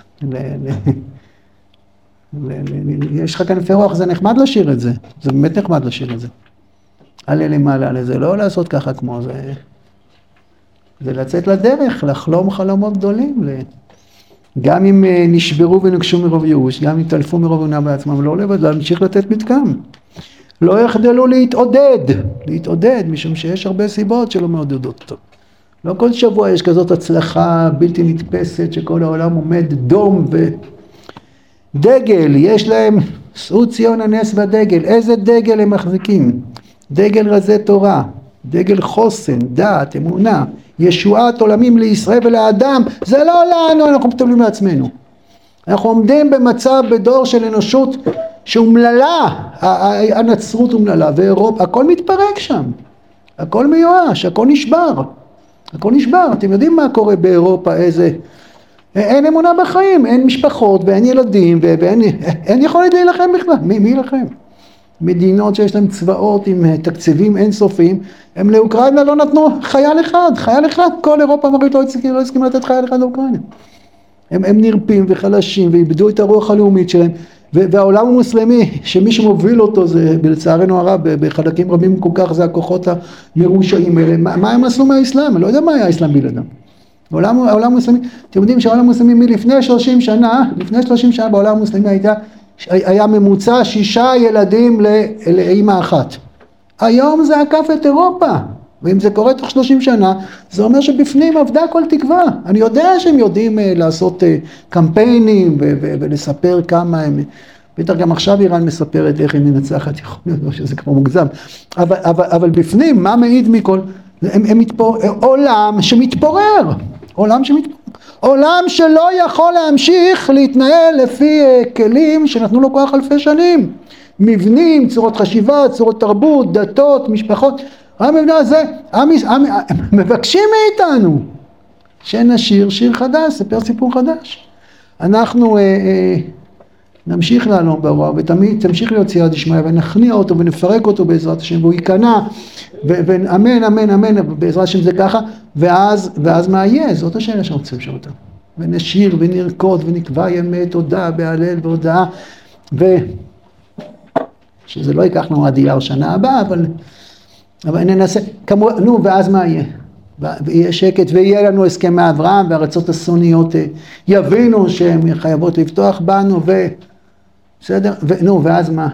יש לך כנפי רוח, זה נחמד לשיר את זה, זה באמת נחמד לשיר את זה. עלה למעלה, זה לא לעשות ככה כמו זה, זה לצאת לדרך, לחלום חלומות גדולים, גם אם נשברו ונקשו מרוב ייאוש, גם אם תלפו מרוב עונה בעצמם, לא לבד, להמשיך לתת מתקם. לא יחדלו להתעודד, משום שיש הרבה סיבות שלא מעודדות אותו. לא כל שבוע יש כזאת הצלחה בלתי נתפסת שכל העולם עומד דום ודגל, יש להם שאו ציון הנס והדגל, איזה דגל הם מחזיקים? דגל רזי תורה, דגל חוסן, דעת, אמונה, ישועת עולמים לישראל ולאדם, זה לא לנו, אנחנו מטפלים לעצמנו. אנחנו עומדים במצב, בדור של אנושות שאומללה, הנצרות אומללה, ואירופה, הכל מתפרק שם, הכל מיואש, הכל נשבר, אתם יודעים מה קורה באירופה, אין אמונה בחיים, אין משפחות ואין ילדים, ואין יכולת להילחם בכלל, מי ילחם? מדינות שיש להם צבאות עם תקציבים אינסופיים, הם לאוקראינה לא נתנו חייל אחד, כל אירופה אמרית לא הסכים לתת חייל אחד לאוקראינה. הם נרפים וחלשים ואיבדו את הרוח הלאומית שלהם, והעולם המוסלמי שמי שמוביל אותו זה לצערנו הרב בחלקים רבים כל כך זה הכוחות המרושעים האלה. מה הם עשו מהאסלאם? אני לא יודע מה היה האסלאם בלעדם. העולם המוסלמי, אתם יודעים שהעולם המוסלמי מלפני 30 שנה, לפני 30 שנה בעולם המוסלמי היה ממוצע 6 ילדים לאמא אחת. היום זה עקף את אירופה, ואם זה קורה תוך 30 שנה, זה אומר שבפנים עבדה כל תקווה. אני יודע שהם יודעים לעשות קמפיינים ולספר כמה הם, בטח גם עכשיו איראן מספרת איך היא מנצחת, יכול להיות שזה כמו מוגזם, אבל בפנים, מה מעיד מכל? עולם שמתפורר, עולם שלא יכול להמשיך להתנהל לפי כלים שנתנו לו כוח אלפי שנים, מבנים, צורות חשיבה, צורות תרבות, דתות, משפחות. המבנה הזה, מבקשים מאיתנו שנשיר שיר חדש, ספר סיפור חדש. אנחנו נמשיך לעלום באור, ותמיד תמשיך להיות סייעתא דשמיא, ונכניע אותו ונפרק אותו בעזרת השם, והוא ייכנע, ואמן, אמן, אמן, בעזרת השם זה ככה, ואז מה יהיה? זאת השאלה שאנחנו רוצים לשאול אותה. ונשיר ונרקוד ונקבע ימי תודה בהלל והודאה, שזה לא ייקח לנו עד אייר שנה הבאה, אבל ננסה, ואז מה יהיה? ויהיה שקט, ויהיה לנו הסכמי אברהם, והארצות הסוניות יבינו שהן חייבות לפתוח בנו, בסדר? ואז מה?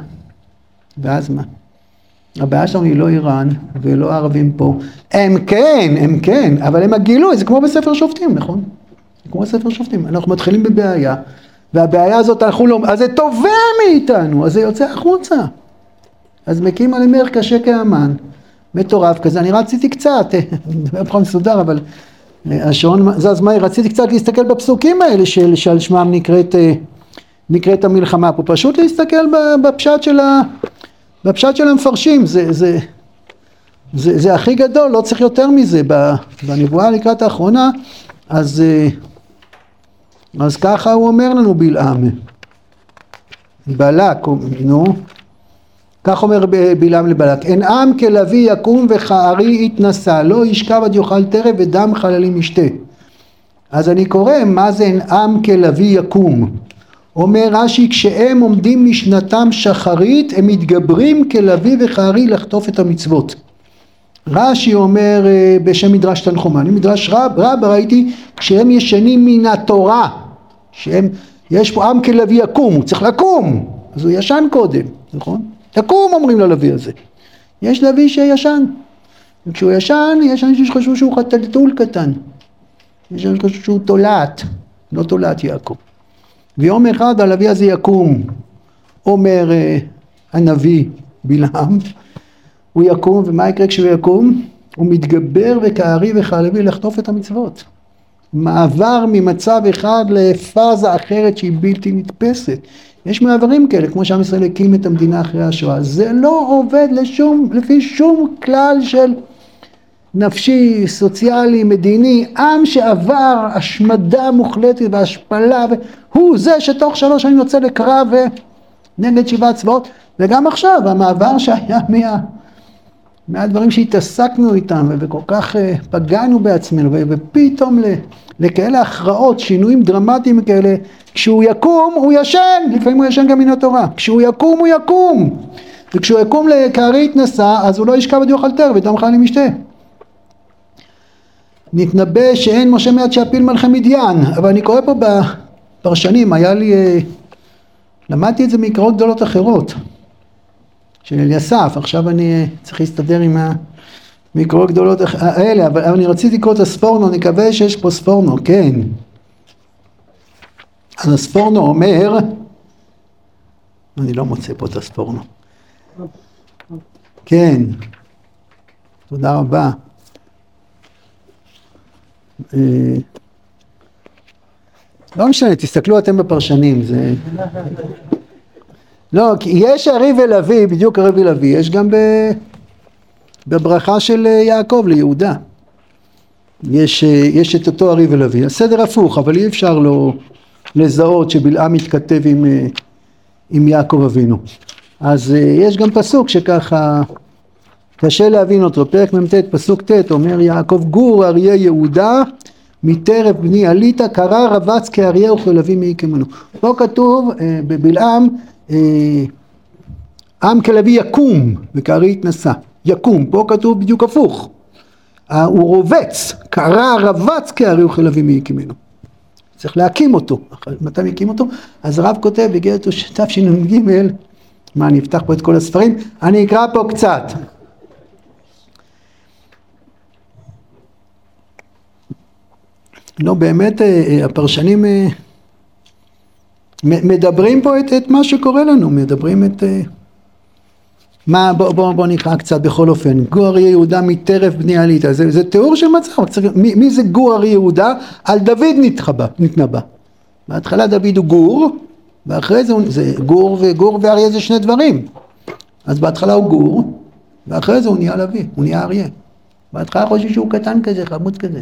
הבעיה שלנו היא לא איראן, ולא הערבים פה. הם כן, אבל הם הגילוי, זה כמו בספר שופטים, נכון? כמו בספר שופטים, אנחנו מתחילים בבעיה, והבעיה הזאת אנחנו לא, אז זה תובע מאיתנו, אז זה יוצא החוצה. אז מקים על אמר קשה כאמן, מטורף כזה, אני רציתי קצת, מדבר פה מסודר, אבל השעון זז מהר, רציתי קצת להסתכל בפסוקים האלה שעל שמם נקראת המלחמה פה, פשוט להסתכל בפשט של המפרשים, זה הכי גדול, לא צריך יותר מזה, בנבואה לקראת האחרונה, אז ככה הוא אומר לנו בלעם, בלק, כך אומר בלעם לבלק, אין עם כלביא יקום וכארי יתנשא, לא ישכב עד יאכל טרף ודם חללים ישתה. אז אני קורא מה זה אין עם כלביא יקום. אומר רש"י, כשהם עומדים משנתם שחרית, הם מתגברים כלביא וכארי לחטוף את המצוות. רש"י אומר בשם מדרש תנחומא, מדרש רב ראיתי, כשהם ישנים מן התורה, יש פה עם כלביא יקום, הוא צריך לקום, אז הוא ישן קודם, נכון? תקום אומרים ללוי הזה. יש לוי שישן. וכשהוא ישן, יש אנשים שחשבו שהוא חתלתול קטן. יש אנשים שחשבו שהוא תולעת. לא תולעת יעקב. ויום אחד הלוי הזה יקום. אומר הנביא בלעם. הוא יקום, ומה יקרה כשהוא יקום? הוא מתגבר וכארי וכלביא לחטוף את המצוות. מעבר ממצב אחד לפאזה אחרת שהיא בלתי נתפסת. יש מעברים כאלה, כמו שעם ישראל הקים את המדינה אחרי השואה. זה לא עובד לפי שום כלל של נפשי, סוציאלי, מדיני. עם שעבר השמדה מוחלטת והשפלה, והוא זה שתוך 3 שנים יוצא לקרב נגד 7 צבאות. וגם עכשיו, המעבר שהיה מהדברים שהתעסקנו איתם, וכל כך פגענו בעצמנו, ופתאום לכאלה הכרעות, שינויים דרמטיים כאלה, כשהוא יקום הוא ישן, לפעמים הוא ישן גם מן התורה, כשהוא יקום הוא יקום, וכשהוא יקום לכארי יתנשא, אז הוא לא ישכב עד יאכל טרף ודם חללים ישתה. נתנבא שאין משה מעט שיפיל מלכי מדיין, אבל אני קורא פה בפרשנים, למדתי את זה מקראות גדולות אחרות, של אליסף, עכשיו אני צריך להסתדר עם המקראות גדולות האלה, אבל אני רציתי לקרוא את הספורנו, אני מקווה שיש פה ספורנו, כן. אז הספורנו אומר, אני לא מוצא פה את הספורנו. כן, תודה רבה. לא משנה, תסתכלו אתם בפרשנים, זה... לא, כי יש הרי ולוי, בדיוק הרי ולוי, יש גם בברכה של יעקב ליהודה. יש את אותו הרי ולוי, הסדר הפוך, אבל אי אפשר לו לזהות שבלעם מתכתב עם יעקב אבינו. אז יש גם פסוק שככה קשה להבין אותו, פרק מ"ט פסוק ט' אומר יעקב גור אריה יהודה מטרף בני עליתה קרא רבץ כאריה וכלביא מי כמנו. פה כתוב בבלעם עם כלביא יקום וכארי יתנשא, יקום, פה כתוב בדיוק הפוך, הוא רובץ, קרא רבץ כארי וכלבים מי הקימנו. צריך להקים אותו. מתי מקים אותו? אז הרב כותב באיגרת תשנ"ג, מה, אני אפתח פה את כל הספרים? אני אקרא פה קצת. לא, באמת הפרשנים מדברים פה את מה שקורה לנו, מדברים את... בוא נקרא קצת בכל אופן. גור אריה יהודה מטרף בני עליתה, זה תיאור של מצב. מי זה גור אריה יהודה? על דוד נתנבא. בהתחלה דוד הוא גור, ואחרי זה גור ואריה זה שני דברים. אז בהתחלה הוא גור, ואחרי זה הוא נהיה לוי, הוא נהיה אריה. בהתחלה חושבים שהוא קטן כזה, חמוד כזה.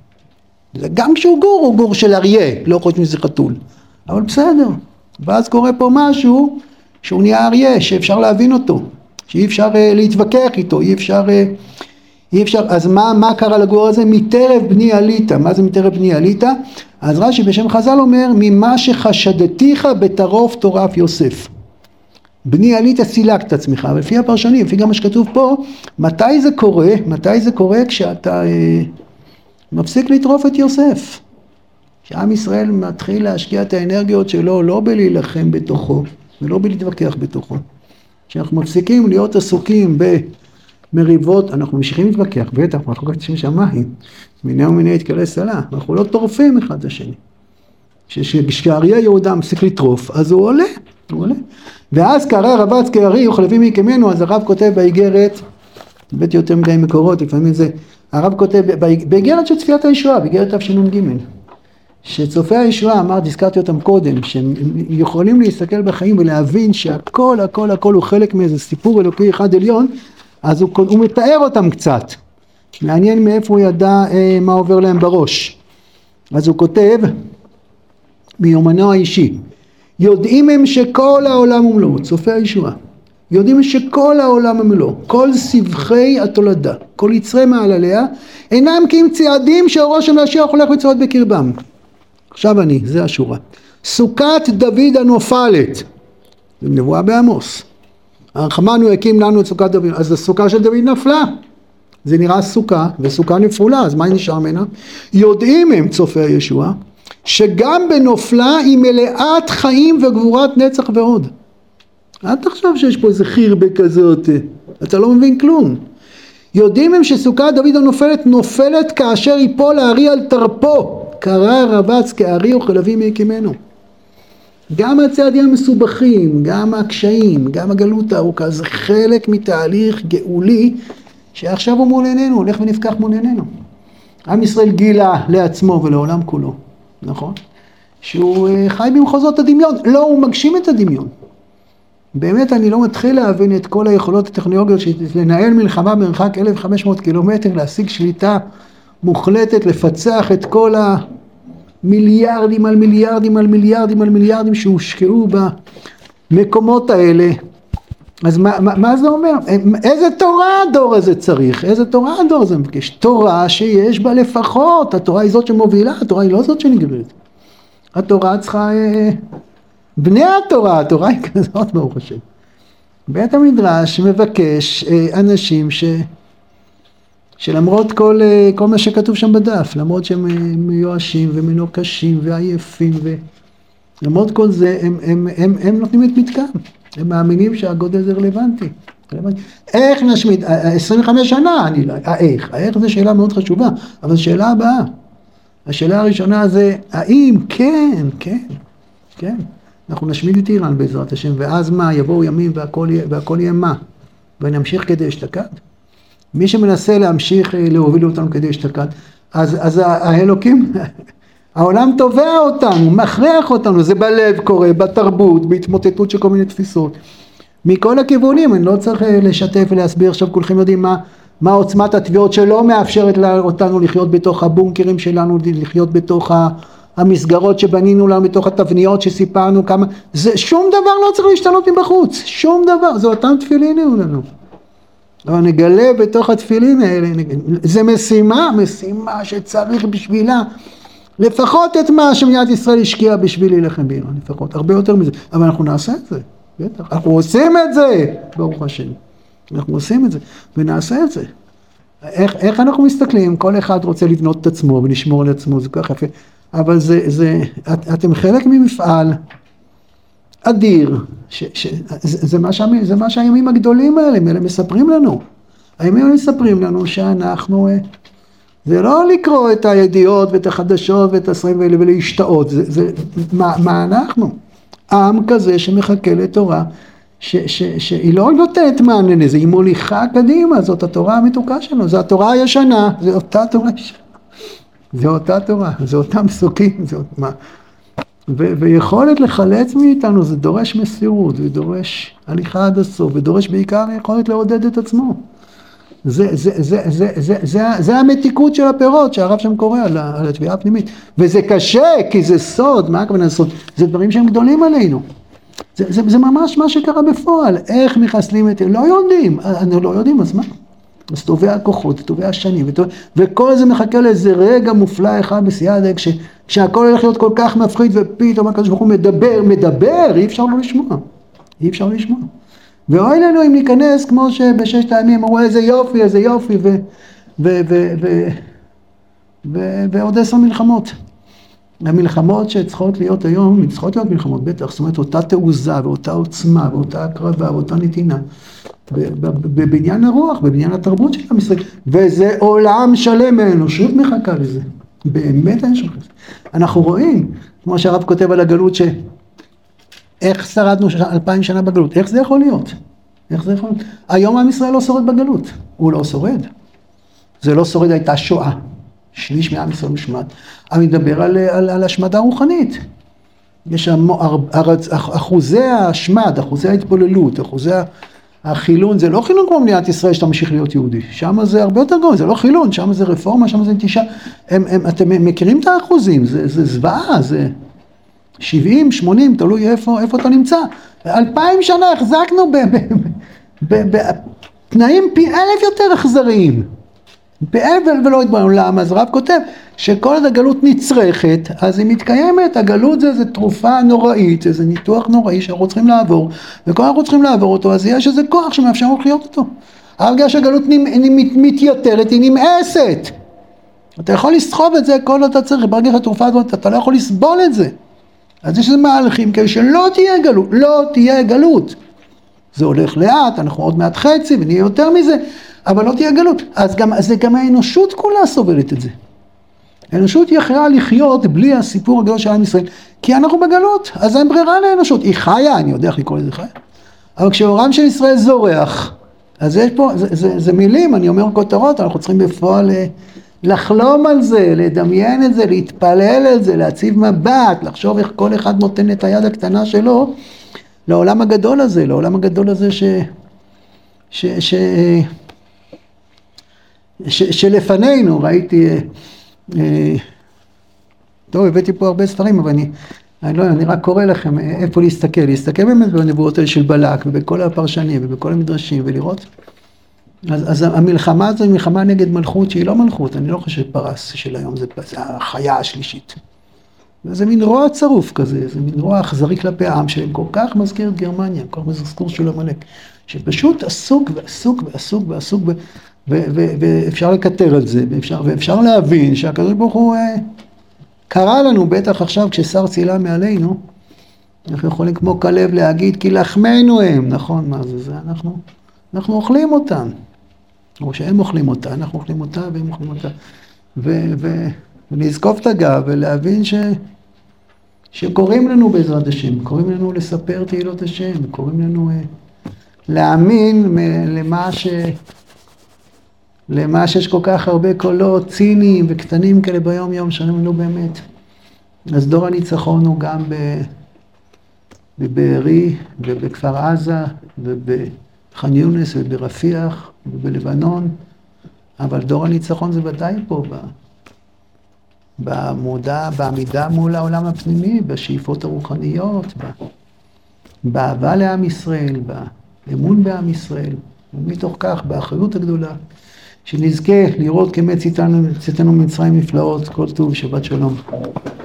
גם כשהוא גור, הוא גור של אריה, לא חושבים שזה חתול. אבל בסדר. ואז קורה פה משהו שהוא נהיה אריה, שאפשר להבין אותו. שאי אפשר להתווכח איתו, אי אפשר, אז מה קרה לגור הזה? מטרף בני עליתה. מה זה מטרף בני עליתה? אז רש"י בשם חז"ל אומר, ממה שחשדתיך בטרוף טורף יוסף. בני עליתה סילקת עצמך, אבל לפי הפרשנים, לפי גם מה שכתוב פה, מתי זה קורה? מתי זה קורה? כשאתה מפסיק לטרוף את יוסף. שעם ישראל מתחיל להשקיע את האנרגיות שלו, לא בלהילחם בתוכו, ולא בלהתווכח בתוכו. כשאנחנו מפסיקים להיות עסוקים במריבות, אנחנו ממשיכים להתווכח, בטח, אנחנו רק תשעים שמיים, מיני ומיני יתקלה סלה, אנחנו לא טורפים אחד את השני. כשאריה יהודה מפסיק לטרוף, אז הוא עולה. ואז קרא רבץ כארי וכלבים מי הקימנו, אז הרב כותב באיגרת, הבאתי יותר מדי מקורות, לפעמים זה, הרב כותב באיגרת של צפיית הישועה, באיגרת תשנ"ג, שצופי הישועה, אמרתי, הזכרתי אותם קודם, שהם יכולים להסתכל בחיים ולהבין שהכל, הכל, הכל הוא חלק מאיזה סיפור אלוקי אחד עליון, אז הוא מתאר אותם קצת. מעניין מאיפה הוא ידע מה עובר להם בראש. אז הוא כותב, מיומנו האישי, יודעים הם שכל העולם ומלואו, צופי הישועה, יודעים שכל העולם ומלואו, כל סבכי התולדה, כל יצרי מעלליה, אינם כי אם צעדים שהראש המשיח הולך וצועד בקרבם. עכשיו זה השורה. סוכת דוד הנופלת. זה נבואה בעמוס. הרחמנו יקים לנו את סוכת דוד. אז הסוכה של דוד נפלה. זה נראה סוכה, וסוכה נפולה, אז מה נשאר ממנה? יודעים הם, צופי הישועה, שגם בנופלה היא מלאת חיים וגבורת נצח ועוד. אל תחשוב שיש פה איזה חירבה כזאת. אתה לא מבין כלום. יודעים הם שסוכת דוד הנופלת נופלת כאשר ייפול הארי על תרפו. קרא רבץ כארי וכלבים מי הקימנו. גם הצעדים המסובכים, גם הקשיים, גם הגלות הארוכה, זה חלק מתהליך גאולי שעכשיו הוא מול עינינו, הולך ונפקח מול עינינו. עם ישראל גילה לעצמו ולעולם כולו, נכון? שהוא חי במחוזות הדמיון, לא, הוא מגשים את הדמיון. באמת אני לא מתחיל להבין את כל היכולות הטכנולוגיות לנהל מלחמה במרחק 1,500 קילומטר, להשיג שליטה מוחלטת, לפצח את כל המיליארדים על מיליארדים על מיליארדים על מיליארדים שהושקעו במקומות האלה. אז מה זה אומר? איזה תורה הדור הזה צריך? איזה תורה הדור הזה מבקש? תורה שיש בה לפחות, התורה היא זאת שמובילה, התורה היא לא זאת שנגררת. התורה צריכה, בני התורה היא כזאת ברוך השם. בית המדרש מבקש אנשים שלמרות כל מה שכתוב שם בדף, למרות שהם מיואשים ומנוקשים ועייפים, למרות כל זה, הם נותנים את מתקם. הם מאמינים שהגודל זה רלוונטי. איך נשמיד? 25 שנה, אני לא, איך זה שאלה מאוד חשובה, אבל השאלה הבאה, השאלה הראשונה זה, האם כן, אנחנו נשמיד את איראן בעזרת השם, ואז מה, יבואו ימים והכל יהיה מה? ונמשיך כדי אשתקד? מי שמנסה להמשיך להוביל אותנו כדי אשתקד, אז האלוקים, העולם תובע אותנו, מכריח אותנו, זה בלב קורה, בתרבות, בהתמוטטות של כל מיני תפיסות. מכל הכיוונים, אני לא צריך לשתף ולהסביר, עכשיו כולכם יודעים מה עוצמת התביעות שלא מאפשרת אותנו לחיות בתוך הבונקרים שלנו, לחיות בתוך המסגרות שבנינו לנו, בתוך התבניות שסיפרנו כמה, זה שום דבר לא צריך להשתנות מבחוץ, שום דבר, זה אותם תפילין היו לנו. אבל נגלה בתוך התפילין האלה, זה משימה שצריך בשבילה, לפחות את מה שמדינת ישראל השקיעה בשביל להילחם באיראן, לפחות, הרבה יותר מזה, אבל אנחנו נעשה את זה, בטח, אנחנו עושים את זה, ברוך השם, אנחנו עושים את זה, ונעשה את זה, איך אנחנו מסתכלים? כל אחד רוצה לבנות את עצמו ולשמור על עצמו, זה כל כך יפה. אבל אתם חלק ממפעל אדיר, זה מה שהימים הגדולים האלה מספרים לנו. הימים האלה מספרים לנו שאנחנו, זה לא לקרוא את הידיעות ואת החדשות ואת הסרטים ולהשתאות, מה אנחנו? עם כזה שמחכה לתורה, שהיא לא נותנת מענה לזה, היא מוליכה קדימה, זאת התורה המתוקה שלנו, זו התורה הישנה, זו אותה תורה ישנה, זו אותה תורה, זו אותם פסוקים, ויכולת לחלץ מאיתנו, זה דורש מסירות, ודורש הליכה עד הסוף, ודורש בעיקר יכולת לעודד את עצמו. זה המתיקות של הפירות שהרב שם קורא על התביעה הפנימית. וזה קשה, כי זה סוד, מה הכוונה סוד? זה דברים שהם גדולים עלינו. זה ממש מה שקרה בפועל. איך מחסלים את זה? לא יודעים. אנחנו לא יודעים, אז מה? אז טובי הכוחות, טובי השנים, וכל זה מחכה לאיזה רגע מופלא אחד בסייעתא, כשהכל הולך להיות כל כך מפחיד, ופתאום הקדוש ברוך הוא מדבר, אי אפשר לא לשמוע. אי אפשר לשמוע. ואוי לנו אם ניכנס כמו שבששת הימים אמרו איזה יופי ועוד 10 מלחמות. המלחמות שצריכות להיות היום, צריכות להיות מלחמות בטח, זאת אומרת אותה תעוזה ואותה עוצמה ואותה הקרבה ואותה נתינה. בבניין הרוח, בבניין התרבות של עם ישראל. וזה עולם שלם, האנושות מחכה לזה. באמת האנושות. אנחנו רואים, כמו שהרב כותב על הגלות איך שרדנו 2000 שנה בגלות? איך זה יכול להיות? איך זה יכול להיות? היום עם ישראל לא שורד בגלות. הוא לא שורד. זה לא שורד, הייתה שואה. שליש מעם ישראל משמד. אני מדבר על השמדה רוחנית. יש אחוזי השמד, אחוזי ההתבוללות, אחוזי החילון. זה לא חילון כמו מדינת ישראל שאתה ממשיך להיות יהודי. שם זה הרבה יותר גרוע, זה לא חילון, שם זה רפורמה, שם זה נטישה. אתם מכירים את האחוזים, זה זוועה, זה 70, 80, תלוי איפה אתה נמצא. 2000 שנה החזקנו בתנאים פי 1000 יותר אכזריים. ולא התברנו למה, אז רב כותב שכל עוד הגלות נצרכת, אז היא מתקיימת, הגלות זה תרופה נוראית, זה ניתוח נוראי שאנחנו צריכים לעבור, וכל אנחנו צריכים לעבור אותו, אז יש איזה כוח שמאפשר לחיות אותו. אבל בגלל שהגלות מתייתרת, היא נמאסת. אתה יכול לסחוב את זה כל עוד אתה צריך, ברגע התרופה הזאת, אתה לא יכול לסבול את זה. אז יש איזה מהלכים כאלה שלא תהיה גלות, לא תהיה גלות. זה הולך לאט, אנחנו עוד מעט חצי ונהיה יותר מזה, אבל לא תהיה גלות. אז גם האנושות כולה סובלת את זה. האנושות יכולה לחיות בלי הסיפור הגדול של עם ישראל, כי אנחנו בגלות, אז אין ברירה לאנושות. היא חיה, אני יודע איך לקרוא לזה חיה. אבל כשאורם של ישראל זורח, אז יש פה, זה מילים, אני אומר כותרות, אנחנו צריכים בפועל לחלום על זה, לדמיין את זה, להתפלל על זה, להציב מבט, לחשוב איך כל אחד נותן את היד הקטנה שלו לעולם הגדול הזה, שלפנינו. ראיתי, טוב, הבאתי פה הרבה ספרים, אבל אני רק קורא לכם איפה להסתכל באמת בנבואות האלה של בלק, ובכל הפרשנים, ובכל המדרשים, ולראות. אז המלחמה הזו היא מלחמה נגד מלכות שהיא לא מלכות, אני לא חושב פרס של היום, זה החיה השלישית. זה מין רוע צרוף כזה, זה מין רוע אכזרי כלפי העם, שהם כל כך מזכיר את גרמניה, כל כך מזכיר של המלך, שפשוט עסוק, ואפשר לקטר על זה, ואפשר להבין שהקדוש ברוך הוא קרא לנו, בטח עכשיו כששר צילה מעלינו, אנחנו יכולים כמו כלב להגיד, כי לחמנו הם, נכון, מה זה, אנחנו אוכלים אותם, או שהם אוכלים אותה, אנחנו אוכלים אותה והם אוכלים אותה, ולזקוף את הגב ולהבין שקוראים לנו בעזרת השם, קוראים לנו לספר תהילות השם, קוראים לנו להאמין למה שיש כל כך הרבה קולות ציניים וקטנים כאלה ביום יום שאומרים לנו באמת. אז דור הניצחון הוא גם בבארי ובכפר עזה ובח'אן יונס וברפיח ובלבנון, אבל דור הניצחון זה ודאי פה בעמידה מול העולם הפנימי, בשאיפות הרוחניות, באהבה לעם ישראל, באמון בעם ישראל, ומתוך כך באחריות הגדולה, שנזכה לראות כמת צאתנו ממצרים נפלאות. כל טוב, שבת שלום.